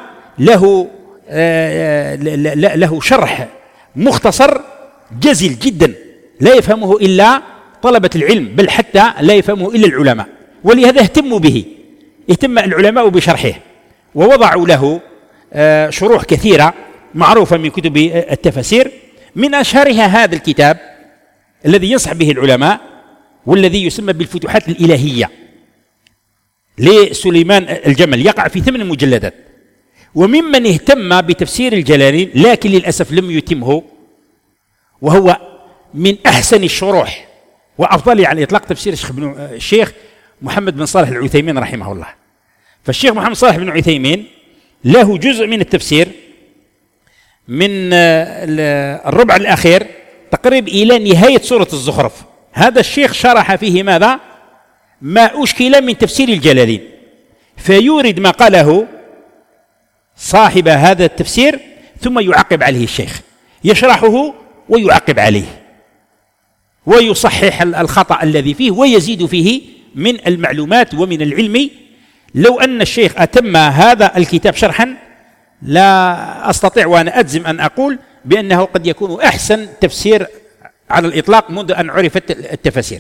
له شرح مختصر جزل جدا لا يفهمه إلا طلبة العلم، بل حتى لا يفهمه إلا العلماء، ولهذا اهتم العلماء بشرحه، ووضعوا له شروح كثيرة معروفة من كتب التفاسير، من أشهرها هذا الكتاب الذي ينصح به العلماء والذي يسمى بالفتوحات الإلهية لسليمان الجمل، يقع في 8 مجلدات. وممن اهتم بتفسير الجلالين لكن للأسف لم يتمه، وهو من أحسن الشروح وأفضل على الإطلاق تفسير الشيخ محمد بن صالح العثيمين رحمه الله. فالشيخ محمد صالح بن عثيمين له جزء من التفسير من الربع الأخير تقريب إلى نهاية سورة الزخرف، هذا الشيخ شرح فيه ماذا؟ ما أشكل من تفسير الجلالين، فيورد ما قاله صاحب هذا التفسير ثم يعقب عليه الشيخ، يشرحه ويعقب عليه ويصحح الخطأ الذي فيه ويزيد فيه من المعلومات ومن العلم. لو أن الشيخ أتم هذا الكتاب شرحا لا أستطيع وأنا أجزم أن أقول بأنه قد يكون أحسن تفسير على الإطلاق منذ أن عرفت التفاسير،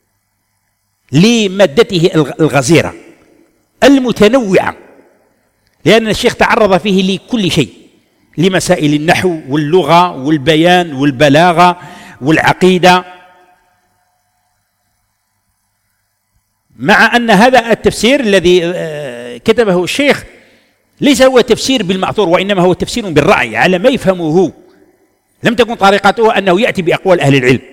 لمادته الغزيرة المتنوعة، لأن الشيخ تعرض فيه لكل شيء، لمسائل النحو واللغة والبيان والبلاغة والعقيدة، مع أن هذا التفسير الذي كتبه الشيخ ليس هو تفسير بالمأثور، وإنما هو تفسير بالرأي على ما يفهمه هو، لم تكن طريقته أنه يأتي بأقوال أهل العلم،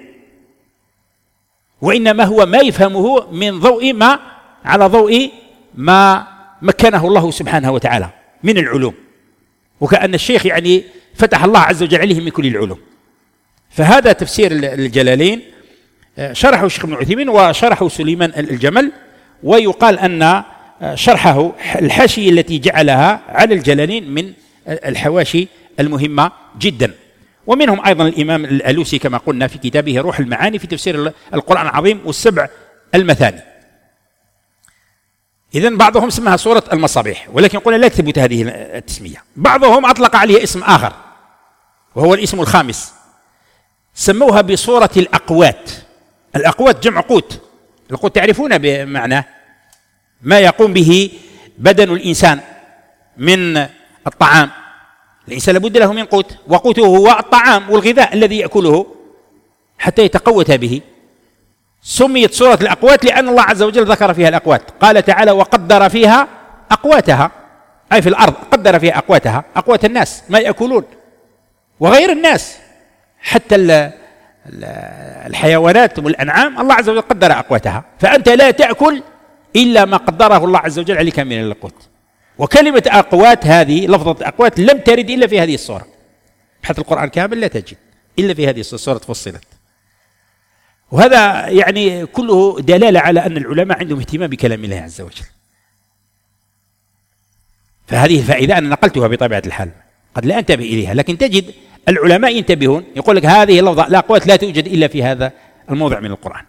وإنما هو ما يفهمه من ضوء ما على ضوء ما مكنه الله سبحانه وتعالى من العلوم، وكأن الشيخ يعني فتح الله عز وجل عليه من كل العلوم. فهذا تفسير الجلالين شرحه الشيخ ابن عثيمين وشرحه سليمان الجمل، ويقال أن شرحه الحاشية التي جعلها على الجلالين من الحواشي المهمة جدا. ومنهم أيضا الإمام الألوسي كما قلنا في كتابه روح المعاني في تفسير القرآن العظيم والسبع المثاني. إذن بعضهم سماها سورة المصابيح، ولكن قلنا لا تثبت هذه التسمية. بعضهم أطلق عليها اسم آخر وهو الاسم الخامس، سموها بصورة الأقوات. الأقوات جمع قوت، القوت تعرفون بمعناه ما يقوم به بدن الإنسان من الطعام. الإنسان لابد له من قوت، وقوته هو الطعام والغذاء الذي يأكله حتى يتقوت به. سميت سورة الأقوات لأن الله عز وجل ذكر فيها الأقوات، قال تعالى وقدر فيها أقواتها، أي في الأرض قدر فيها أقواتها، أقوات الناس ما يأكلون وغير الناس، حتى الحيوانات والأنعام الله عز وجل قدر أقواتها، فأنت لا تأكل إلا ما قدره الله عز وجل عليك من القوت. وكلمة أقوات هذه، لفظة أقوات لم ترد إلا في هذه الصورة، بحث القرآن كامل لا تجد إلا في هذه الصورة، سورة فصلت. وهذا يعني كله دلالة على أن العلماء عندهم اهتمام بكلام الله عز وجل. فهذه الفائدة أنا نقلتها بطبيعة الحال، قد لا أنتبه إليها، لكن تجد العلماء ينتبهون، يقول لك هذه اللفظة الأقوات لا توجد إلا في هذا الموضع من القرآن.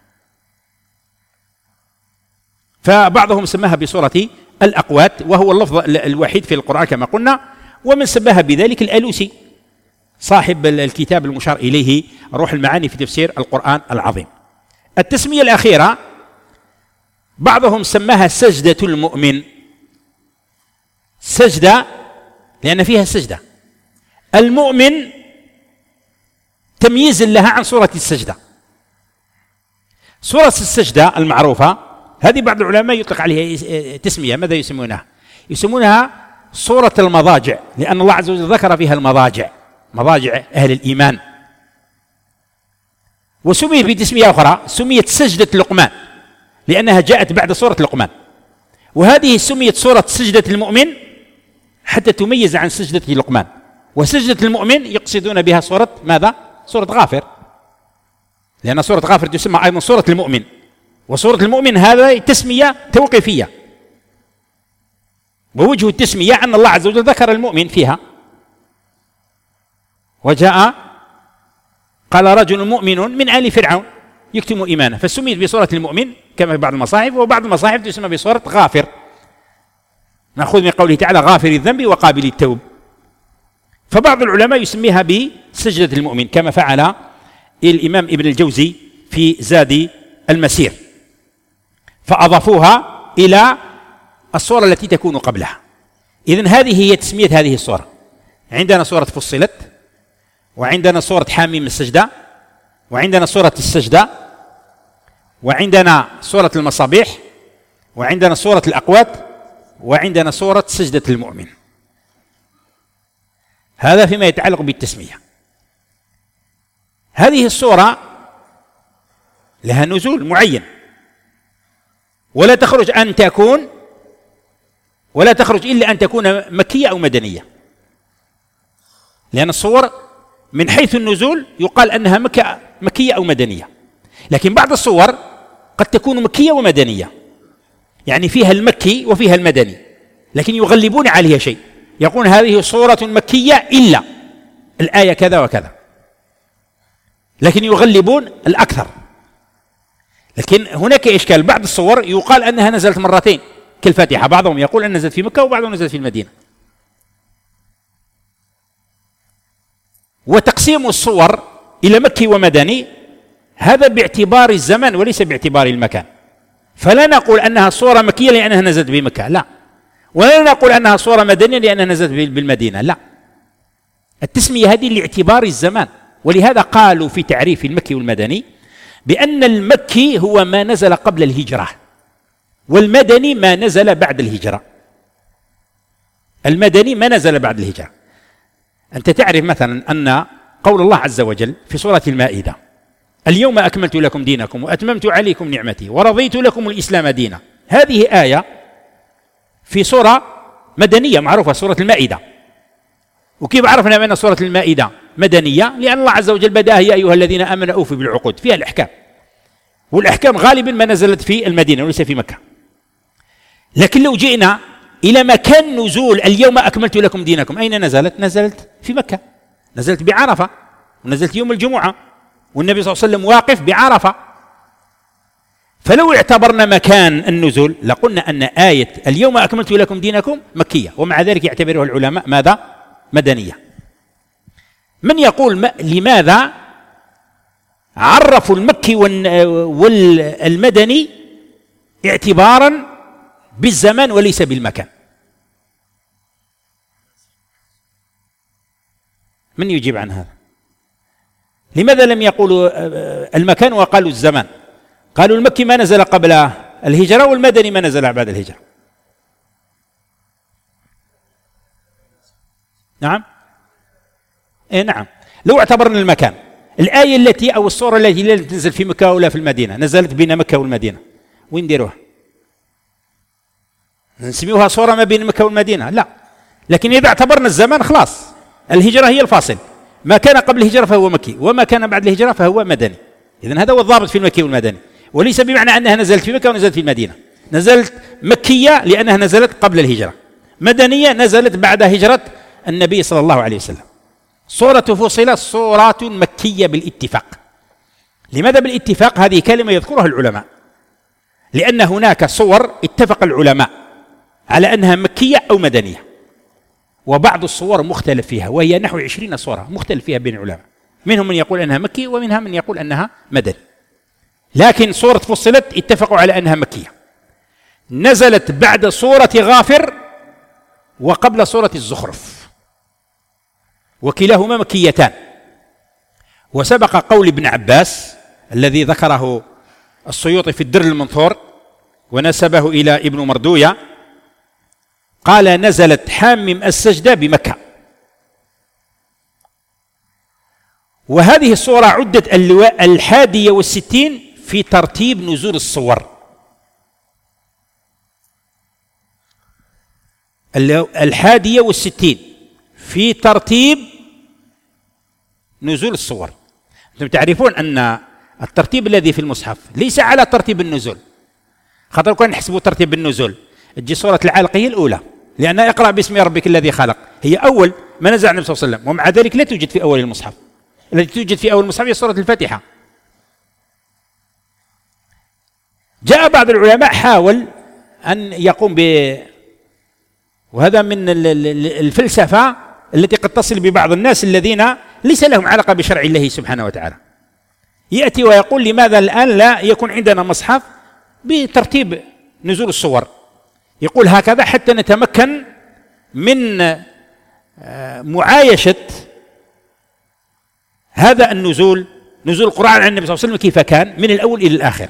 فبعضهم سماها بصورة الأقوات، وهو اللفظ الوحيد في القرآن كما قلنا. ومن سماها بذلك الألوسي صاحب الكتاب المشار إليه روح المعاني في تفسير القرآن العظيم. التسمية الأخيرة بعضهم سماها سجدة المؤمن، سجدة لأن فيها سجدة. المؤمن تمييز لها عن سورة السجدة. سورة السجدة المعروفة هذه بعض العلماء يطلق عليها تسمية، ماذا يسمونها؟ يسمونها سورة المضاجع، لأن الله عز وجل ذكر فيها المضاجع، مضاجع أهل الإيمان. وسميت بتسمية أخرى، سميت سجدة لقمان لأنها جاءت بعد سورة لقمان. وهذه سميت سورة سجدة المؤمن حتى تميز عن سجدة لقمان. وسجدة المؤمن يقصدون بها سورة ماذا؟ سورة غافر، لأن سورة غافر تسمى أيضا سورة المؤمن. وسورة المؤمن هذا تسمية توقيفية، ووجه التسمية أن الله عز وجل ذكر المؤمن فيها، وجاء قال رجل مؤمن من آل فرعون يكتم إيمانه، فسميت بسورة المؤمن كما في بعض المصاحف. وبعض المصاحف تسمى بسورة غافر، نأخذ من قوله تعالى غافر الذنب وقابل التوب. فبعض العلماء يسميها بسجدة المؤمن كما فعل الإمام ابن الجوزي في زاد المسير، فأضافوها إلى الصورة التي تكون قبلها. إذن هذه هي تسمية هذه الصورة. عندنا سورة فصلت، وعندنا سورة حاميم السجدة، وعندنا سورة السجدة، وعندنا سورة المصابيح، وعندنا سورة الأقوات، وعندنا سورة سجدة المؤمن. هذا فيما يتعلق بالتسمية. هذه السورة لها نزول معين، ولا تخرج إلا أن تكون مكية أو مدنية، لأن الصور من حيث النزول يقال أنها مكية أو مدنية. لكن بعض الصور قد تكون مكية ومدنية، يعني فيها المكي وفيها المدني، لكن يغلبون عليها شيء، يقول هذه صورة مكية إلا الآية كذا وكذا، لكن يغلبون الأكثر. لكن هناك إشكال، بعض الصور يقال أنها نزلت مرتين كالفاتحة، بعضهم يقول أن نزلت في مكة وبعضهم نزلت في المدينة. وتقسيم الصور إلى مكي ومدني هذا باعتبار الزمن وليس باعتبار المكان. فلا نقول أنها صورة مكية لأنها نزلت بمكة، لا، ولا نقول أنها صورة مدنية لأنها نزلت بالمدينة، لا. التسمية هذه لاعتبار الزمان. ولهذا قالوا في تعريف المكي والمدني بأن المكي هو ما نزل قبل الهجرة، والمدني ما نزل بعد الهجرة. المدني ما نزل بعد الهجرة. أنت تعرف مثلا أن قول الله عز وجل في سورة المائدة اليوم أكملت لكم دينكم وأتممت عليكم نعمتي ورضيت لكم الإسلام دينا، هذه آية في سورة مدنية معروفة، سورة المائدة. وكيف عرفنا بأن سورة المائدة مدنية؟ لأن الله عز وجل بدأها يا أيها الذين آمنوا أوفوا بالعقود، فيها الأحكام، والأحكام غالبا ما نزلت في المدينة وليس في مكة. لكن لو جئنا إلى مكان نزول اليوم أكملت لكم دينكم، أين نزلت؟ نزلت في مكة، نزلت بعرفة، ونزلت يوم الجمعة، والنبي صلى الله عليه وسلم واقف بعرفة. فلو اعتبرنا مكان النزول لقلنا أن آية اليوم أكملت لكم دينكم مكية، ومع ذلك يعتبرها العلماء ماذا؟ مدنية. من يقول لماذا عرفوا المكي والمدني اعتبارا بالزمان وليس بالمكان. من يجيب عن هذا؟ لماذا لم يقولوا المكان وقالوا الزمان؟ قالوا المكي ما نزل قبل الهجرة والمدني ما نزل بعد الهجرة. نعم، إيه نعم. لو اعتبرنا المكان، الآية التي أو الصورة التي لا تنزل في مكة ولا في المدينة، نزلت بين مكة والمدينة، وين نديروها؟ نسميوها صورة ما بين مكة والمدينة؟ لا. لكن إذا اعتبرنا الزمان خلاص، الهجرة هي الفاصل، ما كان قبل الهجرة فهو مكي، وما كان بعد الهجرة فهو مدني. إذن هذا هو الضابط في المكي والمدني، وليس بمعنى أنها نزلت في مكة ونزلت في المدينة. نزلت مكية لأنها نزلت قبل الهجرة، مدنية نزلت بعد هجرة النبي صلى الله عليه وسلم. صورة فصلت صورات مكية بالاتفاق. لماذا بالاتفاق؟ هذه كلمة يذكرها العلماء، لأن هناك صور اتفق العلماء على أنها مكية أو مدنية، وبعض الصور مختلف فيها، وهي نحو 20 صورة مختلف فيها بين العلماء، منهم من يقول أنها مكية ومنها من يقول أنها مدني. لكن صورة فصلت اتفقوا على أنها مكية، نزلت بعد صورة غافر وقبل صورة الزخرف، وكلاهما مكيتان. وسبق قول ابن عباس الذي ذكره السيوطي في الدر المنثور ونسبه إلى ابن مردوية، قال نزلت حامم السجدة بمكة. وهذه الصورة عدت 61 في ترتيب نزول الصور. 61 في ترتيب نزول الصور. أنتم تعرفون أن الترتيب الذي في المصحف ليس على ترتيب النزول، خاطر كان نحسبوا ترتيب النزول تجي سورة العلق هي الأولى، لأن اقرأ باسم ربك الذي خلق هي أول ما نزل النبي صلى الله عليه وسلم، ومع ذلك لا توجد في أول المصحف. التي توجد في أول المصحف هي سورة الفاتحة. جاء بعض العلماء حاول أن يقوم وهذا من الفلسفة التي قد تصل ببعض الناس الذين ليس لهم علاقة بشرع الله سبحانه وتعالى، يأتي ويقول لماذا الآن لا يكون عندنا مصحف بترتيب نزول الصور؟ يقول هكذا حتى نتمكن من معايشة هذا النزول، نزول القرآن عن النبي صلى الله عليه وسلم كيف كان من الأول إلى الآخر.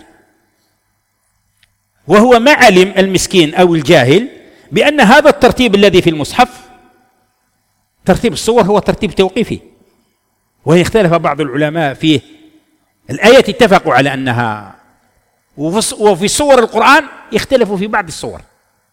وهو ما علم المسكين أو الجاهل بأن هذا الترتيب الذي في المصحف ترتيب الصور هو ترتيب توقيفي، وهي اختلف بعض العلماء فيه. الآية اتفقوا على أنها، وفي صور القرآن يختلفوا في بعض الصور،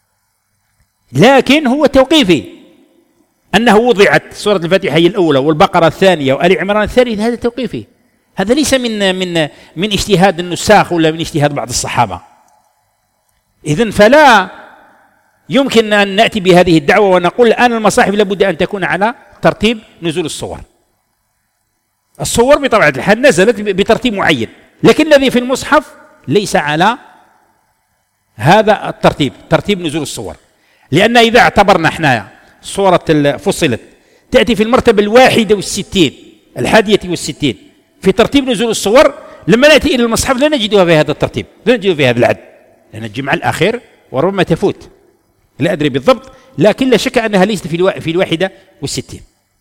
لكن هو توقيفي، أنه وضعت سورة الفاتحة هي الأولى والبقرة الثانية وآل عمران الثالث، هذا توقيفي، هذا ليس من اجتهاد النساخ ولا من اجتهاد بعض الصحابة. إذن فلا يمكن أن نأتي بهذه الدعوة ونقول الآن المصاحف لابد أن تكون على ترتيب نزول الصور. الصور بطبيعة الحال نزلت بترتيب معين، لكن الذي في المصحف ليس على هذا الترتيب، ترتيب نزول الصور. لأن إذا اعتبرنا احنا صورة فصلت تأتي في المرتبة 61 61 في ترتيب نزول الصور، لما نأتي إلى المصحف لا نجدها في هذا الترتيب، لا نجدها في هذا العد، لأن الجمع الأخير وربما تفوت، لا أدري بالضبط، لكن لا شك أنها ليست في 61.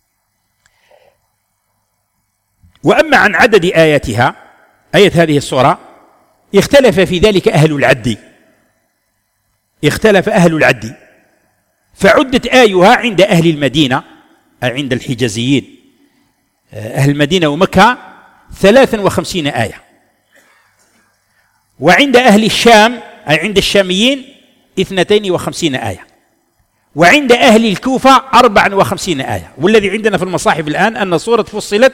وأما عن عدد آياتها، آية هذه السورة اختلف في ذلك أهل العد، اختلف أهل العد، فعدت آيها عند أهل المدينة أي عند الحجازيين أهل المدينة ومكة 53 آية، وعند أهل الشام أي عند الشاميين 52 آية، وعند أهل الكوفة 54 آية. والذي عندنا في المصاحف الآن أن سورة فصلت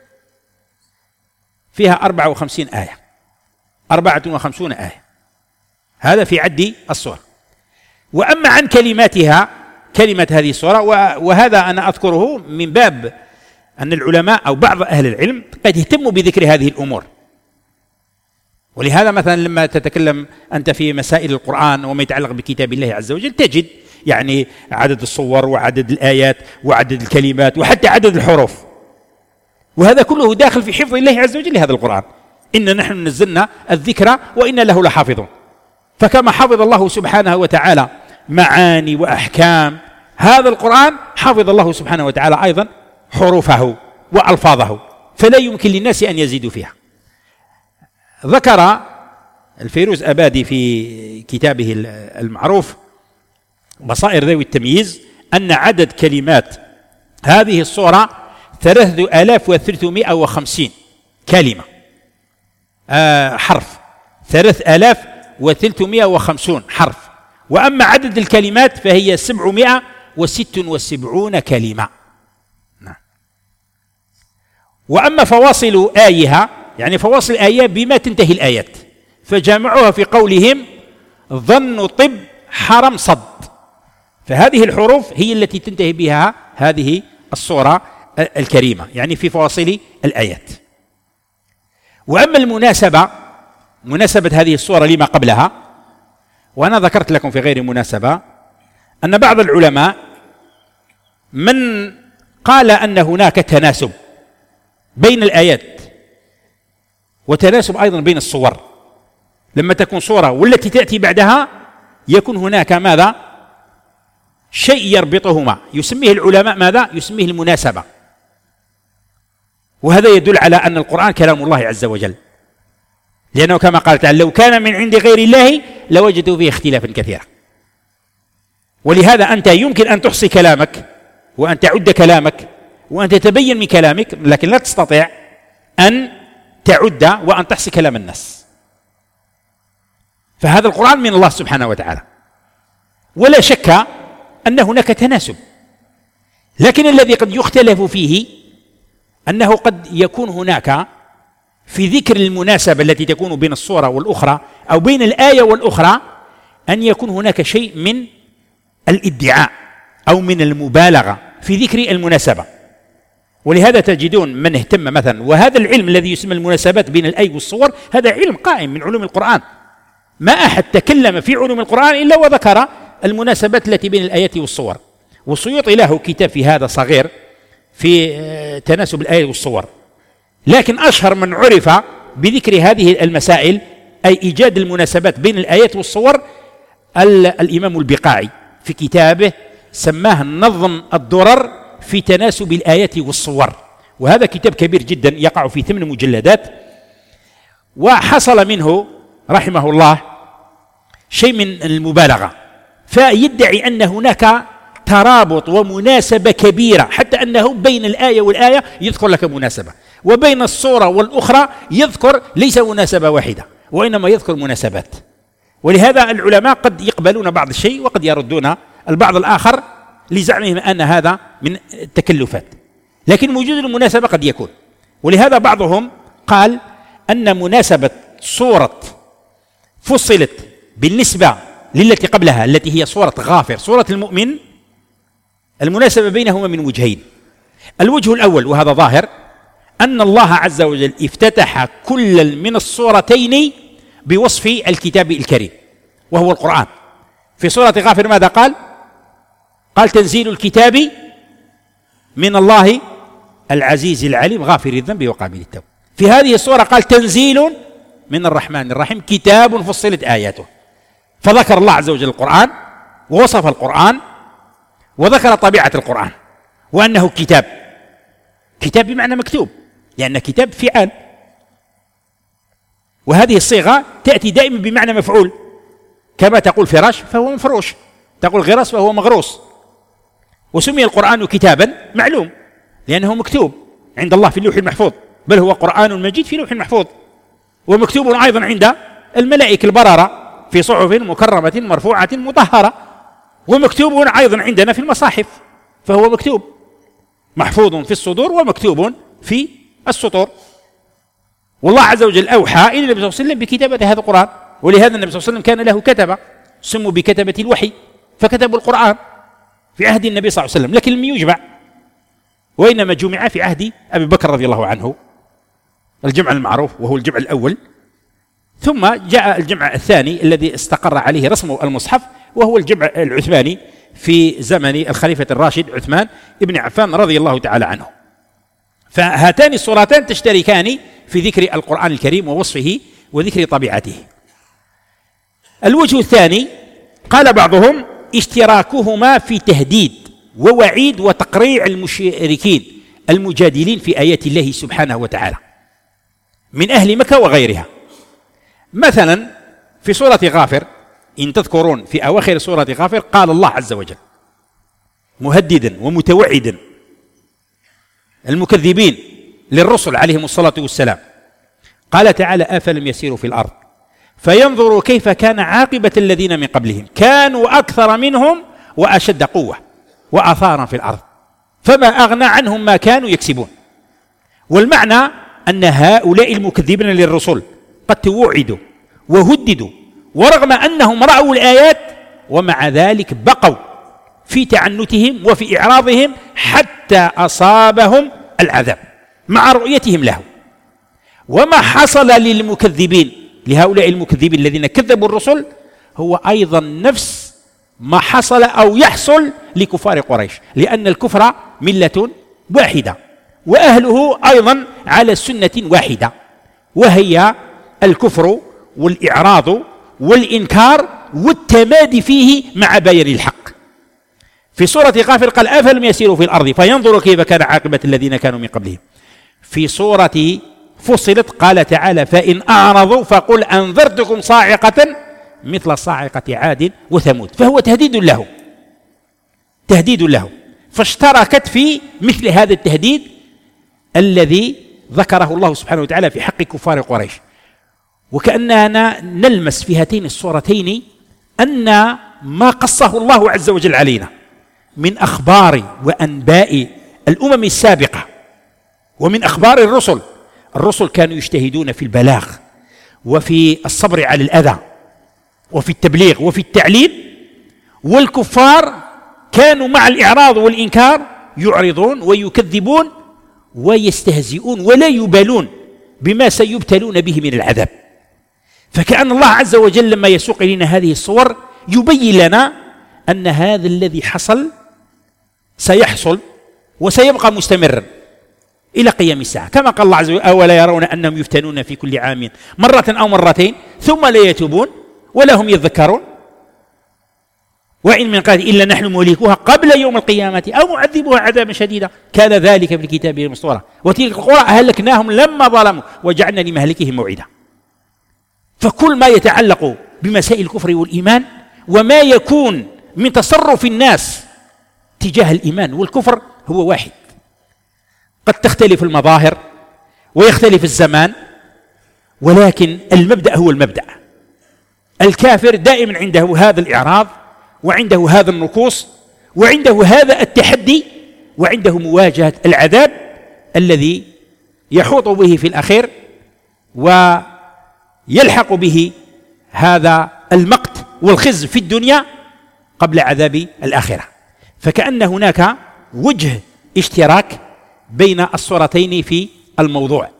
فيها 54 آية، 54 آية، هذا في عد السورة. وأما عن كلماتها، كلمة هذه السورة، وهذا أنا أذكره من باب أن العلماء أو بعض أهل العلم قد يهتموا بذكر هذه الأمور. ولهذا مثلا لما تتكلم أنت في مسائل القرآن وما يتعلق بكتاب الله عز وجل تجد يعني عدد الصور وعدد الآيات وعدد الكلمات وحتى عدد الحروف، وهذا كله داخل في حفظ الله عز وجل لهذا القرآن. إن نحن نزلنا الذكر وإن له لحافظون. فكما حفظ الله سبحانه وتعالى معاني وأحكام هذا القرآن، حفظ الله سبحانه وتعالى أيضا حروفه وألفاظه، فلا يمكن للناس أن يزيدوا فيها. ذكر الفيروز أبادي في كتابه المعروف بصائر ذوي التمييز أن عدد كلمات هذه الصورة 3350 كلمة، حرف 3350 حرف. وأما عدد الكلمات فهي 776 كلمة. وأما فواصل آيها، يعني فواصل الآيات بما تنتهي الآيات، فجامعوها في قولهم ظن طب حرم صد، فهذه الحروف هي التي تنتهي بها هذه الصورة الكريمة، يعني في فواصل الآيات. وأما المناسبة، مناسبة هذه الصورة لما قبلها، وأنا ذكرت لكم في غير مناسبة أن بعض العلماء من قال أن هناك تناسب بين الآيات وتناسب أيضا بين الصور، لما تكون صورة والتي تأتي بعدها يكون هناك ماذا؟ شيء يربطهما، يسميه العلماء ماذا؟ يسميه المناسبة. وهذا يدل على أن القرآن كلام الله عز وجل، لأنه كما قال تعالى لو كان من عند غير الله لوجدوا فيه اختلافا كثيرا. ولهذا أنت يمكن أن تحصي كلامك وأن تعد كلامك وأن تتبين من كلامك، لكن لا تستطيع أن تعد وأن تحصي كلام الناس. فهذا القرآن من الله سبحانه وتعالى، ولا شك أن هناك تناسب، لكن الذي قد يختلف فيه أنه قد يكون هناك في ذكر المناسبة التي تكون بين الصورة والأخرى أو بين الآية والأخرى أن يكون هناك شيء من الادعاء أو من المبالغة في ذكر المناسبة. ولهذا تجدون من اهتم مثلا، وهذا العلم الذي يسمى المناسبات بين الآية والصور هذا علم قائم من علوم القرآن، ما أحد تكلم في علوم القرآن إلا وذكر المناسبات التي بين الآيات والصور. والسيوطي له كتاب في هذا صغير في تناسب الآية والصور، لكن أشهر من عرف بذكر هذه المسائل أي إيجاد المناسبات بين الآيات والصور الإمام البقاعي في كتابه سماه نظم الدرر في تناسب الآيات والصور، وهذا كتاب كبير جدا يقع في 8 مجلدات. وحصل منه رحمه الله شيء من المبالغة، فيدعي أن هناك ترابط ومناسبة كبيرة، حتى أنه بين الآية والآية يذكر لك مناسبة، وبين الصورة والأخرى يذكر ليس مناسبة واحدة وإنما يذكر مناسبات. ولهذا العلماء قد يقبلون بعض الشيء وقد يردون البعض الآخر لزعمهم أن هذا من التكلفات، لكن وجود المناسبة قد يكون. ولهذا بعضهم قال أن مناسبة صورة فصلت بالنسبة للتي قبلها التي هي صورة غافر صورة المؤمن، المناسبة بينهما من وجهين. الوجه الأول وهذا ظاهر أن الله عز وجل افتتح كل من الصورتين بوصف الكتاب الكريم وهو القرآن. في سورة غافر ماذا قال؟ قال تنزيل الكتاب من الله العزيز العليم غافر الذنب وقابل التوب. في هذه السورة قال تنزيل من الرحمن الرحيم كتاب فصلت آياته، فذكر الله عز وجل القرآن ووصف القرآن وذكر طبيعة القرآن وأنه كتاب، كتاب بمعنى مكتوب، لأن كتاب فعال، وهذه الصيغة تأتي دائما بمعنى مفعول، كما تقول فراش فهو مفروش، تقول غراس فهو مغروس. وسمي القرآن كتابا معلوم لأنه مكتوب عند الله في اللوح المحفوظ، بل هو قرآن مجيد في لوح محفوظ، ومكتوب أيضا عند الملائكة البررة في صحف مكرمة مرفوعة مطهرة، ومكتوب أيضا عندنا في المصاحف، فهو مكتوب محفوظ في الصدور ومكتوب في السطور. والله عز وجل أوحى إلى النبي صلى الله عليه وسلم بكتابة هذا القرآن، ولهذا النبي صلى الله عليه وسلم كان له كتبة سموا بكتبة الوحي، فكتبوا القرآن في عهد النبي صلى الله عليه وسلم، لكن لم يجمع، وإنما جمع في عهد أبي بكر رضي الله عنه الجمع المعروف وهو الجمع الأول، ثم جاء الجمع الثاني الذي استقر عليه رسم المصحف وهو الجمع العثماني في زمن الخليفة الراشد عثمان ابن عفان رضي الله تعالى عنه. فهاتان الصورتان تشتركان في ذكر القرآن الكريم ووصفه وذكر طبيعته. الوجه الثاني قال بعضهم اشتراكهما في تهديد ووعيد وتقريع المشركين المجادلين في آيات الله سبحانه وتعالى من أهل مكة وغيرها. مثلا في سورة غافر إن تذكرون في أواخر سورة غافر قال الله عز وجل مهددا ومتوعدا المكذبين للرسل عليهم الصلاة والسلام، قال تعالى أفلم يسيروا في الأرض فينظروا كيف كان عاقبة الذين من قبلهم كانوا أكثر منهم وأشد قوة وآثارا في الأرض فما أغنى عنهم ما كانوا يكسبون. والمعنى أن هؤلاء المكذبين للرسل قد توعدوا وهددوا ورغم أنهم رأوا الآيات ومع ذلك بقوا في تعنتهم وفي إعراضهم حتى أصابهم العذاب مع رؤيتهم له. وما حصل للمكذبين لهؤلاء المكذبين الذين كذبوا الرسل هو أيضا نفس ما حصل أو يحصل لكفار قريش، لأن الكفر ملة واحدة وأهله أيضا على سنة واحدة وهي الكفر والإعراض والإنكار والتمادي فيه مع بيان الحق. في سورة غافر قال أفلم يسيروا في الأرض فينظروا كيف كان عاقبة الذين كانوا من قبلهم. في سورة فصلت قال تعالى فإن أعرضوا فقل أنذرتكم صاعقة مثل صاعقة عاد وثمود، فهو تهديد له فاشتركت في مثل هذا التهديد الذي ذكره الله سبحانه وتعالى في حق كفار قريش. وكأننا نلمس في هاتين الصورتين أن ما قصه الله عز وجل علينا من أخبار وأنباء الأمم السابقة ومن أخبار الرسل كانوا يجتهدون في البلاغ وفي الصبر على الأذى وفي التبليغ وفي التعليم، والكفار كانوا مع الإعراض والإنكار يعرضون ويكذبون ويستهزئون ولا يبالون بما سيبتلون به من العذاب. فكأن الله عز وجل لما يسوق إلينا هذه الصور يبين لنا أن هذا الذي حصل سيحصل وسيبقى مستمرا إلى قيام الساعة، كما قال الله عز وجل أولا يرون أنهم يفتنون في كل عام مرة أو مرتين ثم لا يتوبون ولا هم يذكرون وإن من قرية إلا نحن مهلكوها قبل يوم القيامة أو معذبوها عذابا شديدا كان ذلك في الكتاب مسطورا وتلك القرى أهلكناهم لما ظلموا وجعلنا لمهلكهم موعدا. فكل ما يتعلق بمسائل الكفر والإيمان وما يكون من تصرف الناس تجاه الإيمان والكفر هو واحد. قد تختلف المظاهر ويختلف الزمان ولكن المبدأ هو المبدأ. الكافر دائما عنده هذا الإعراض وعنده هذا النكوص وعنده هذا التحدي وعنده مواجهة العذاب الذي يحوط به في الأخير ويلحق به هذا المقت والخزي في الدنيا قبل عذاب الآخرة. فكأن هناك وجه اشتراك بين الصورتين في الموضوع.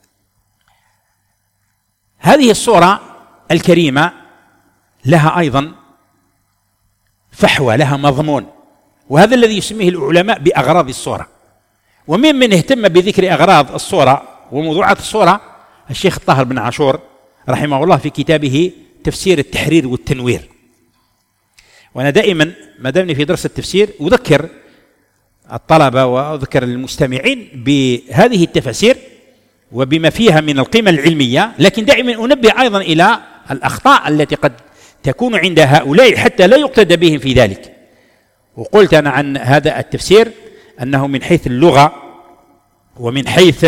هذه الصورة الكريمة لها أيضا فحوى، لها مضمون، وهذا الذي يسميه العلماء بأغراض الصورة. ومن اهتم بذكر أغراض الصورة وموضوعات الصورة الشيخ الطاهر بن عاشور رحمه الله في كتابه تفسير التحرير والتنوير. وأنا دائما ما دامني في درس التفسير أذكر الطلبة وأذكر المستمعين بهذه التفاسير وبما فيها من القيمة العلمية، لكن دائما أنبه أيضا إلى الأخطاء التي قد تكون عند هؤلاء حتى لا يقتدى بهم في ذلك. وقلت أنا عن هذا التفسير أنه من حيث اللغة ومن حيث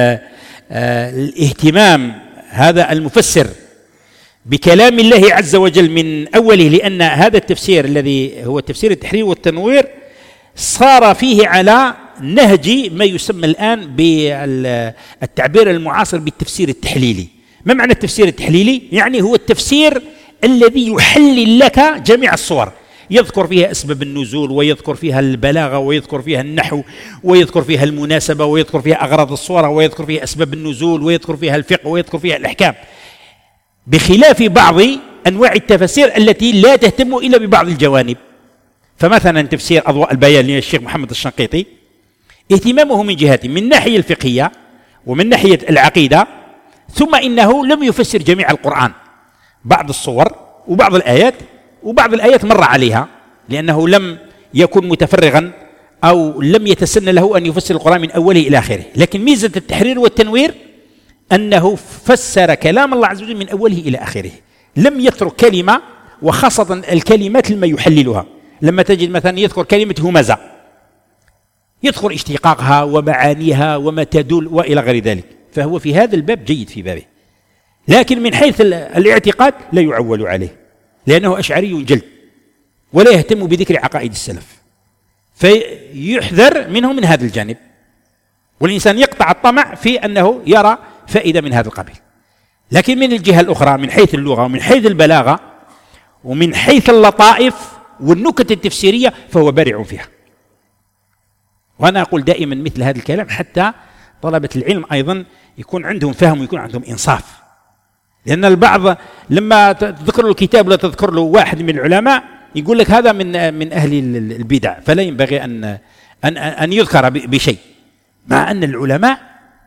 الاهتمام هذا المفسر بكلام الله عز وجل من أوله، لأن هذا التفسير الذي هو تفسير التحرير والتنوير صار فيه على نهج ما يسمى الآن بالتعبير المعاصر بالتفسير التحليلي. ما معنى التفسير التحليلي؟ يعني هو التفسير الذي يحلل لك جميع الصور، يذكر فيها أسباب النزول ويذكر فيها البلاغة ويذكر فيها النحو ويذكر فيها المناسبة ويذكر فيها أغراض الصورة ويذكر فيها أسباب النزول ويذكر فيها الفقه ويذكر فيها الأحكام، بخلاف بعض أنواع التفاسير التي لا تهتم إلا ببعض الجوانب. فمثلا تفسير أضواء البيان للشيخ محمد الشنقيطي اهتمامه من جهة من ناحية الفقهية ومن ناحية العقيدة، ثم إنه لم يفسر جميع القرآن، بعض الصور وبعض الآيات مر عليها لأنه لم يكن متفرغا أو لم يتسنى له أن يفسر القرآن من أوله إلى آخره. لكن ميزة التحرير والتنوير أنه فسر كلام الله عز وجل من أوله إلى آخره، لم يترك كلمة، وخاصة الكلمات لما يحللها. لما تجد مثلا يذكر كلمة همزة يذكر اشتقاقها ومعانيها وما تدل وإلى غير ذلك، فهو في هذا الباب جيد في بابه. لكن من حيث الاعتقاد لا يعول عليه لأنه أشعري جلد ولا يهتم بذكر عقائد السلف، فيحذر منه من هذا الجانب، والإنسان يقطع الطمع في أنه يرى فائدة من هذا القبيل. لكن من الجهة الأخرى من حيث اللغة ومن حيث البلاغة ومن حيث اللطائف والنكت التفسيرية فهو بارع فيها. وأنا أقول دائما مثل هذا الكلام حتى طلبة العلم أيضا يكون عندهم فهم ويكون عندهم إنصاف، لأن البعض لما تذكر له الكتاب ولا تذكر له واحد من العلماء يقول لك هذا من أهل البدع، فلا ينبغي أن يذكر بشيء، مع أن العلماء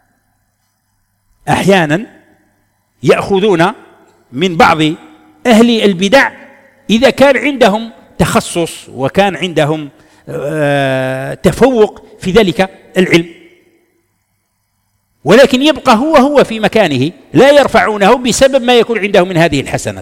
أحيانا يأخذون من بعض أهل البدع إذا كان عندهم تخصص وكان عندهم تفوق في ذلك العلم، ولكن يبقى هو في مكانه، لا يرفعونه بسبب ما يكون عنده من هذه الحسنات،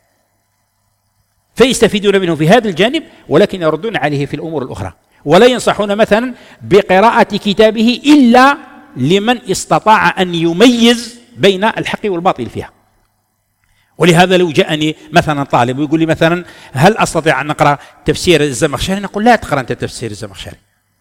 فيستفيدون منه في هذا الجانب ولكن يردون عليه في الأمور الأخرى، ولا ينصحون مثلا بقراءة كتابه إلا لمن استطاع أن يميز بين الحق والباطل فيها. ولهذا لو جاءني مثلا طالب ويقول لي مثلا هل أستطيع أن أقرأ تفسير الزمخشري، نقول لا تقرأ أنت تفسير الزمخشري،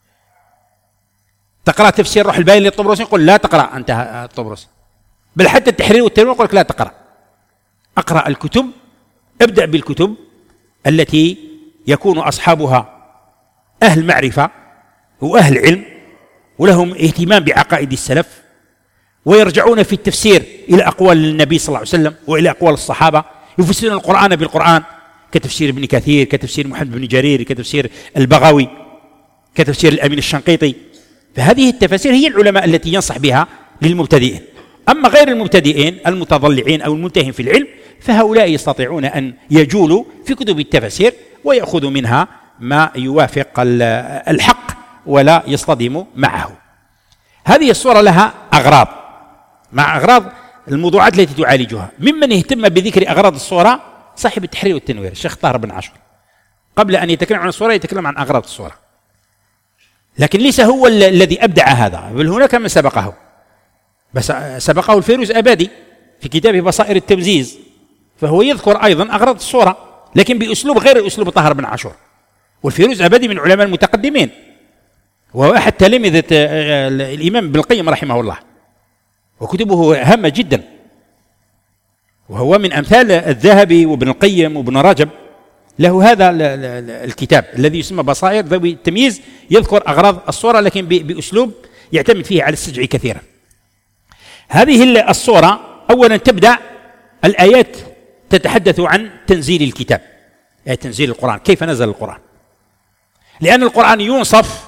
تقرأ تفسير روح البيان للطبرسي، نقول لا تقرأ أنت الطبرسي، بل حتى التحرير والتنوير يقول لك لا تقرأ، أقرأ الكتب، ابدأ بالكتب التي يكون أصحابها أهل معرفة وأهل علم ولهم اهتمام بعقائد السلف، ويرجعون في التفسير إلى أقوال النبي صلى الله عليه وسلم وإلى أقوال الصحابة، يفسرون القرآن بالقرآن كتفسير ابن كثير، كتفسير محمد بن جرير، كتفسير البغوي، كتفسير الأمين الشنقيطي. فهذه التفاسير هي العلماء التي ينصح بها للمبتدئين. أما غير المبتدئين المتضلعين أو المنتهين في العلم فهؤلاء يستطيعون أن يجولوا في كتب التفاسير ويأخذوا منها ما يوافق الحق ولا يصطدموا معه. هذه الصورة لها أغراض، مع أغراض الموضوعات التي تعالجها. ممن يهتم بذكر أغراض الصورة صاحب التحرير والتنوير الشيخ طاهر بن عاشور، قبل أن يتكلم عن الصورة يتكلم عن أغراض الصورة، لكن ليس هو الذي أبدع هذا، بل هناك من سبقه، بس سبقه الفيروز أبادي في كتابه بصائر التمزيز، فهو يذكر أيضا أغراض الصورة لكن بأسلوب غير أسلوب طاهر بن عاشور. والفيروز أبادي من علماء المتقدمين، وهو أحد تلامذة الإمام ابن القيم رحمه الله، وكتبه هامة جدا، وهو من أمثال الذهبي وابن القيم وابن رجب، له هذا الكتاب الذي يسمى بصائر ذوي التمييز، يذكر أغراض الصورة لكن بأسلوب يعتمد فيه على السجع كثيرا. هذه الصورة أولا تبدأ الآيات تتحدث عن تنزيل الكتاب، يعني تنزيل القرآن، كيف نزل القرآن، لأن القرآن يوصف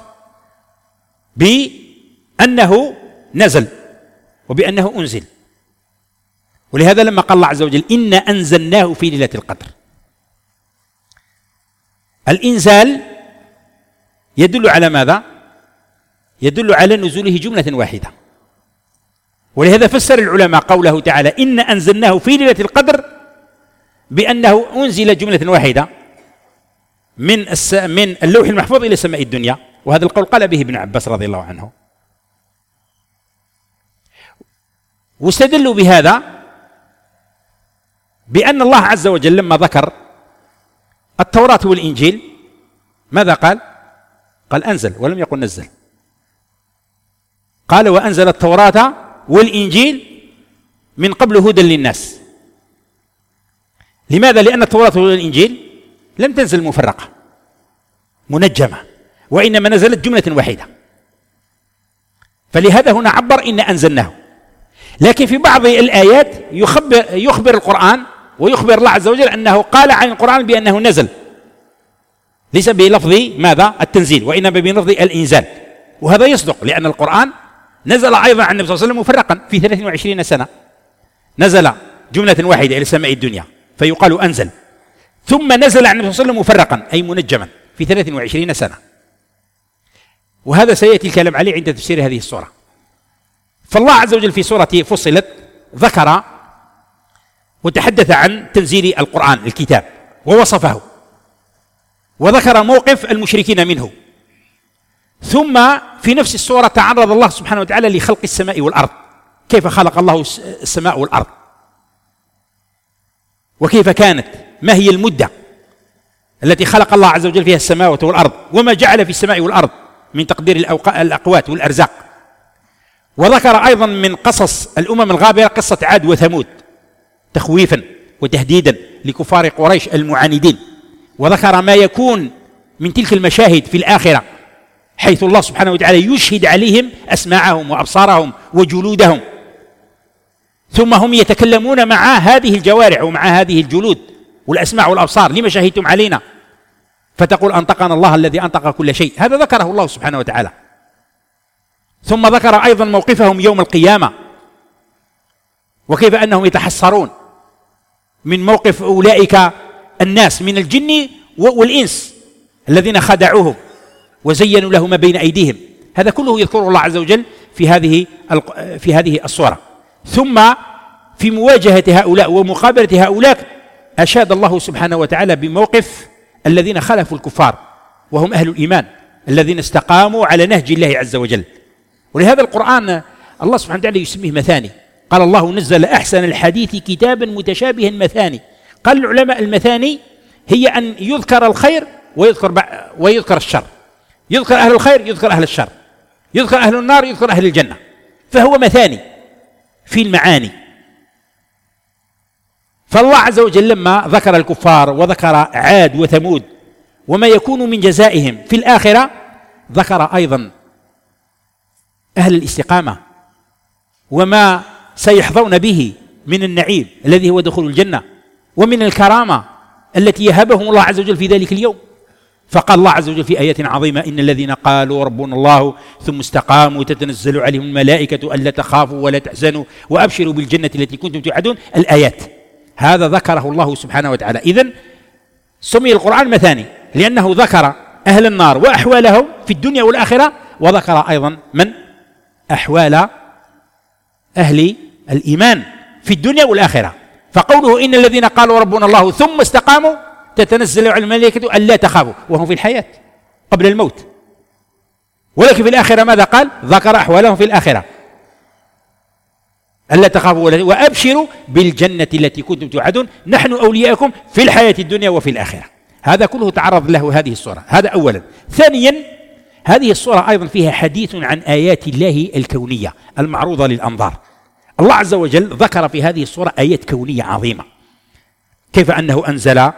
بأنه نزل وبأنه أنزل، ولهذا لما قال الله عز وجل إنا أنزلناه في ليلة القدر، الإنزال يدل على ماذا؟ يدل على نزوله جملة واحدة، ولهذا فسر العلماء قوله تعالى إنا أنزلناه في ليلة القدر بأنه أنزل جملة واحدة من اللوح المحفوظ إلى سماء الدنيا، وهذا القول قال به ابن عباس رضي الله عنه. واستدلوا بهذا بأن الله عز وجل لما ذكر التوراة والإنجيل ماذا قال؟ قال أنزل ولم يقل نزل، قال وأنزل التوراة والإنجيل من قبل هدى للناس. لماذا؟ لأن التوراة والإنجيل لم تنزل مفرقة منجمة، وإنما نزلت جملة واحدة، فلهذا هنا عبر إن أنزلناه. لكن في بعض الآيات يخبر القرآن ويخبر الله عز وجل أنه قال عن القرآن بأنه نزل، ليس بلفظ ماذا؟ التنزيل، وإنما بلفظ الإنزال، وهذا يصدق لأن القرآن نزل أيضا عن النبي صلى الله عليه وسلم مفرقا في 23 سنة، نزل جملة واحدة إلى سماء الدنيا فيقال أنزل، ثم نزل عن النبي صلى الله عليه وسلم مفرقا أي منجما في 23 سنة، وهذا سيأتي الكلام عليه عند تفسير هذه السورة. فالله عز وجل في سورة فصلت ذكر وتحدث عن تنزيل القرآن الكتاب ووصفه، وذكر موقف المشركين منه. ثم في نفس السورة تعرض الله سبحانه وتعالى لخلق السماء والأرض، كيف خلق الله السماء والأرض، وكيف كانت، ما هي المدة التي خلق الله عز وجل فيها السماوات والأرض، وما جعل في السماء والأرض من تقدير الأقوات والأرزاق. وذكر أيضا من قصص الأمم الغابرة قصة عاد وثمود تخويفا وتهديدا لكفار قريش المعاندين، وذكر ما يكون من تلك المشاهد في الآخرة، حيث الله سبحانه وتعالى يشهد عليهم أسماعهم وأبصارهم وجلودهم، ثم هم يتكلمون مع هذه الجوارح ومع هذه الجلود والأسماع والأبصار: لما شهدتم علينا؟ فتقول: أنطقنا الله الذي أنطق كل شيء. هذا ذكره الله سبحانه وتعالى. ثم ذكر أيضا موقفهم يوم القيامة، وكيف أنهم يتحسرون من موقف أولئك الناس من الجن والإنس الذين خدعوهم وزينوا له ما بين أيديهم. هذا كله يذكره الله عز وجل في هذه الصورة. ثم في مواجهة هؤلاء ومقابلة هؤلاء أشاد الله سبحانه وتعالى بموقف الذين خالفوا الكفار وهم أهل الإيمان الذين استقاموا على نهج الله عز وجل. ولهذا القرآن الله سبحانه وتعالى يسميه مثاني. قال الله: نزل أحسن الحديث كتابا متشابها مثاني. قال العلماء: المثاني هي أن يذكر الخير ويذكر الشر، يذكر أهل الخير يذكر أهل الشر، يذكر أهل النار يذكر أهل الجنة، فهو مثاني في المعاني. فالله عز وجل لما ذكر الكفار وذكر عاد وثمود وما يكون من جزائهم في الآخرة، ذكر أيضا أهل الاستقامة وما سيحظون به من النعيم الذي هو دخول الجنة، ومن الكرامة التي يهبهم الله عز وجل في ذلك اليوم. فقال الله عز وجل في آيات عظيمة: إن الذين قالوا ربنا الله ثم استقاموا تتنزل عليهم الملائكة ألا تخافوا ولا تحزنوا وأبشروا بالجنة التي كنتم توعدون. الآيات هذا ذكره الله سبحانه وتعالى. إذن سمي القرآن مثاني لأنه ذكر أهل النار وأحوالهم في الدنيا والآخرة، وذكر أيضا من أحوال أهل الإيمان في الدنيا والآخرة. فقوله: إن الذين قالوا ربنا الله ثم استقاموا تتنزل عليهم الملائكة ألا تخافوا، وهم في الحياة قبل الموت. ولكن في الآخرة ماذا قال؟ ذكر أحوالهم في الآخرة: ألا تخافوا وأبشروا بالجنة التي كنتم توعدون نحن أولياءكم في الحياة الدنيا وفي الآخرة. هذا كله تعرض له هذه السورة. هذا أولا. ثانيا، هذه السورة أيضا فيها حديث عن آيات الله الكونية المعروضة للأنظار. الله عز وجل ذكر في هذه السورة آيات كونية عظيمة، كيف أنه أنزل: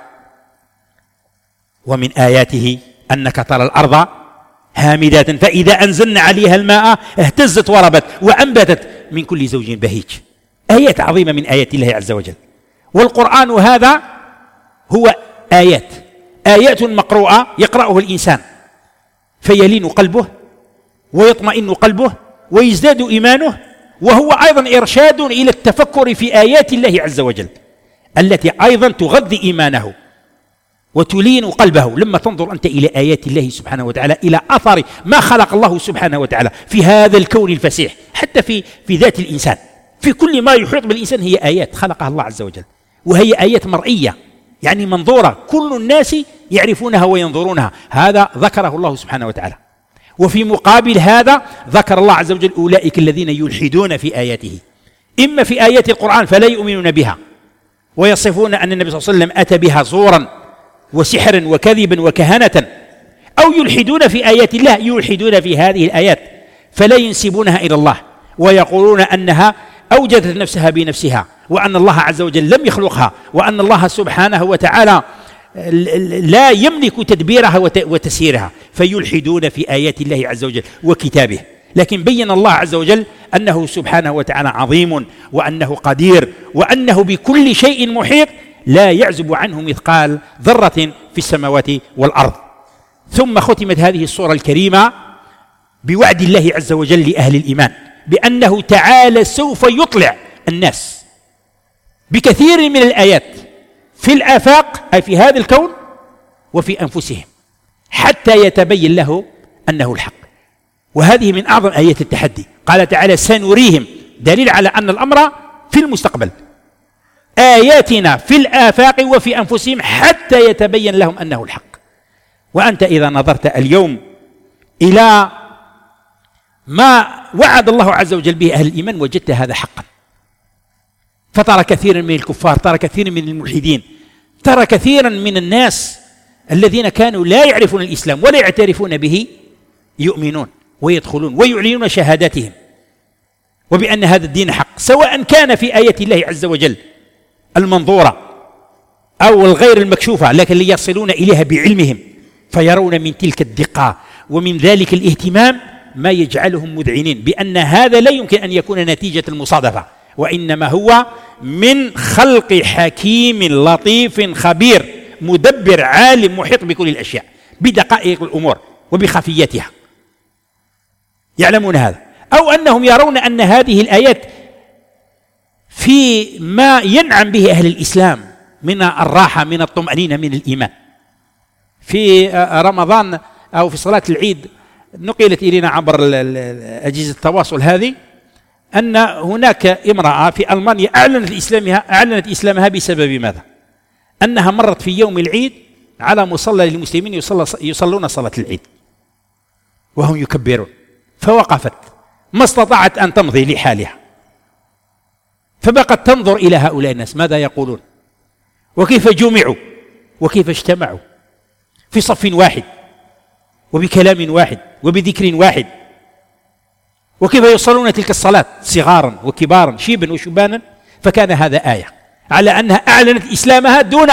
ومن آياته أنك ترى الأرض هامدة فإذا أنزلنا عليها الماء اهتزت وربت وأنبتت من كل زوج بهيج. آيات عظيمة من آيات الله عز وجل. والقرآن هذا هو آيات مقروءة يقرأه الإنسان فيلين قلبه ويطمئن قلبه ويزداد إيمانه، وهو أيضا إرشاد إلى التفكر في آيات الله عز وجل التي أيضا تغذي إيمانه وتلين قلبه. لما تنظر أنت إلى آيات الله سبحانه وتعالى، إلى أثر ما خلق الله سبحانه وتعالى في هذا الكون الفسيح، حتى في ذات الإنسان، في كل ما يحيط بالإنسان هي آيات خلقها الله عز وجل، وهي آيات مرئية يعني منظورة، كل الناس يعرفونها وينظرونها. هذا ذكره الله سبحانه وتعالى. وفي مقابل هذا ذكر الله عز وجل أولئك الذين يلحدون في آياته، إما في آيات القرآن فلا يؤمنون بها ويصفون أن النبي صلى الله عليه وسلم أتى بها زورا وسحرا وكذبا وكهنة، أو يلحدون في آيات الله، يلحدون في هذه الآيات فلا ينسبونها إلى الله ويقولون أنها أوجدت نفسها بنفسها، وأن الله عز وجل لم يخلقها، وأن الله سبحانه وتعالى لا يملك تدبيرها وتسييرها، فيلحدون في آيات الله عز وجل وكتابه. لكن بين الله عز وجل أنه سبحانه وتعالى عظيم، وأنه قدير، وأنه بكل شيء محيط، لا يعزب عنه مثقال ذرة في السماوات والأرض. ثم ختمت هذه السورة الكريمة بوعد الله عز وجل لأهل الإيمان بأنه تعالى سوف يطلع الناس بكثير من الآيات في الآفاق أي في هذا الكون وفي أنفسهم حتى يتبين له أنه الحق. وهذه من أعظم آيات التحدي. قال تعالى سنريهم، دليل على أن الأمر في المستقبل، آياتنا في الآفاق وفي أنفسهم حتى يتبين لهم أنه الحق. وأنت إذا نظرت اليوم إلى ما وعد الله عز وجل به أهل الإيمان وجدت هذا حقا. فترى كثيرا من الكفار، ترى كثيرا من الملحدين، ترى كثيرا من الناس الذين كانوا لا يعرفون الإسلام ولا يعترفون به يؤمنون ويدخلون ويعلنون شهاداتهم وبأن هذا الدين حق، سواء كان في آيات الله عز وجل المنظورة أو الغير المكشوفة، لكن ليصلون إليها بعلمهم فيرون من تلك الدقة ومن ذلك الاهتمام ما يجعلهم مذعنين بأن هذا لا يمكن أن يكون نتيجة المصادفة، وإنما هو من خلق حكيم لطيف خبير مدبر عالم محيط بكل الأشياء بدقائق الأمور وبخفيتها، يعلمون هذا. أو أنهم يرون أن هذه الآيات في ما ينعم به أهل الإسلام من الراحة، من الطمأنينة، من الإيمان. في رمضان أو في صلاة العيد نقلت إلينا عبر أجهزة التواصل هذه أن هناك امرأة في ألمانيا أعلنت إسلامها بسبب ماذا؟ أنها مرت في يوم العيد على مصلى للمسلمين يصلون صلاة العيد وهم يكبرون، فوقفت ما استطاعت أن تمضي لحالها، فبقت تنظر إلى هؤلاء الناس ماذا يقولون وكيف جمعوا وكيف اجتمعوا في صف واحد وبكلام واحد وبذكر واحد، وكيف يصلون تلك الصلاة صغارا وكبارا شيبا وشبانا. فكان هذا آية على أنها أعلنت إسلامها دون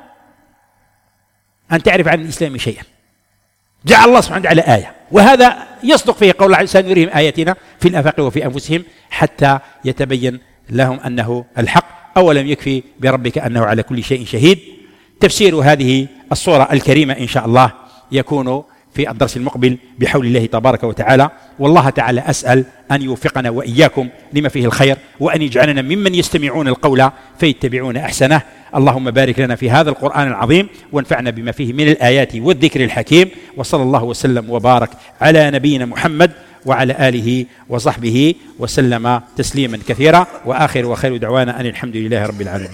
أن تعرف عن الإسلام شيئا. جعل الله سبحانه وتعالى آية، وهذا يصدق فيه قول الله سنريهم آياتنا في الآفاق وفي أنفسهم حتى يتبين لهم أنه الحق. أولم يكفي بربك أنه على كل شيء شهيد. تفسير هذه الصورة الكريمة إن شاء الله يكون في الدرس المقبل بحول الله تبارك وتعالى. والله تعالى أسأل أن يوفقنا وإياكم لما فيه الخير، وأن يجعلنا ممن يستمعون القول فيتبعون أحسنه. اللهم بارك لنا في هذا القرآن العظيم وانفعنا بما فيه من الآيات والذكر الحكيم. وصلى الله وسلم وبارك على نبينا محمد وعلى آله وصحبه وسلم تسليما كثيرا. وآخر وخير دعوانا أن الحمد لله رب العالمين.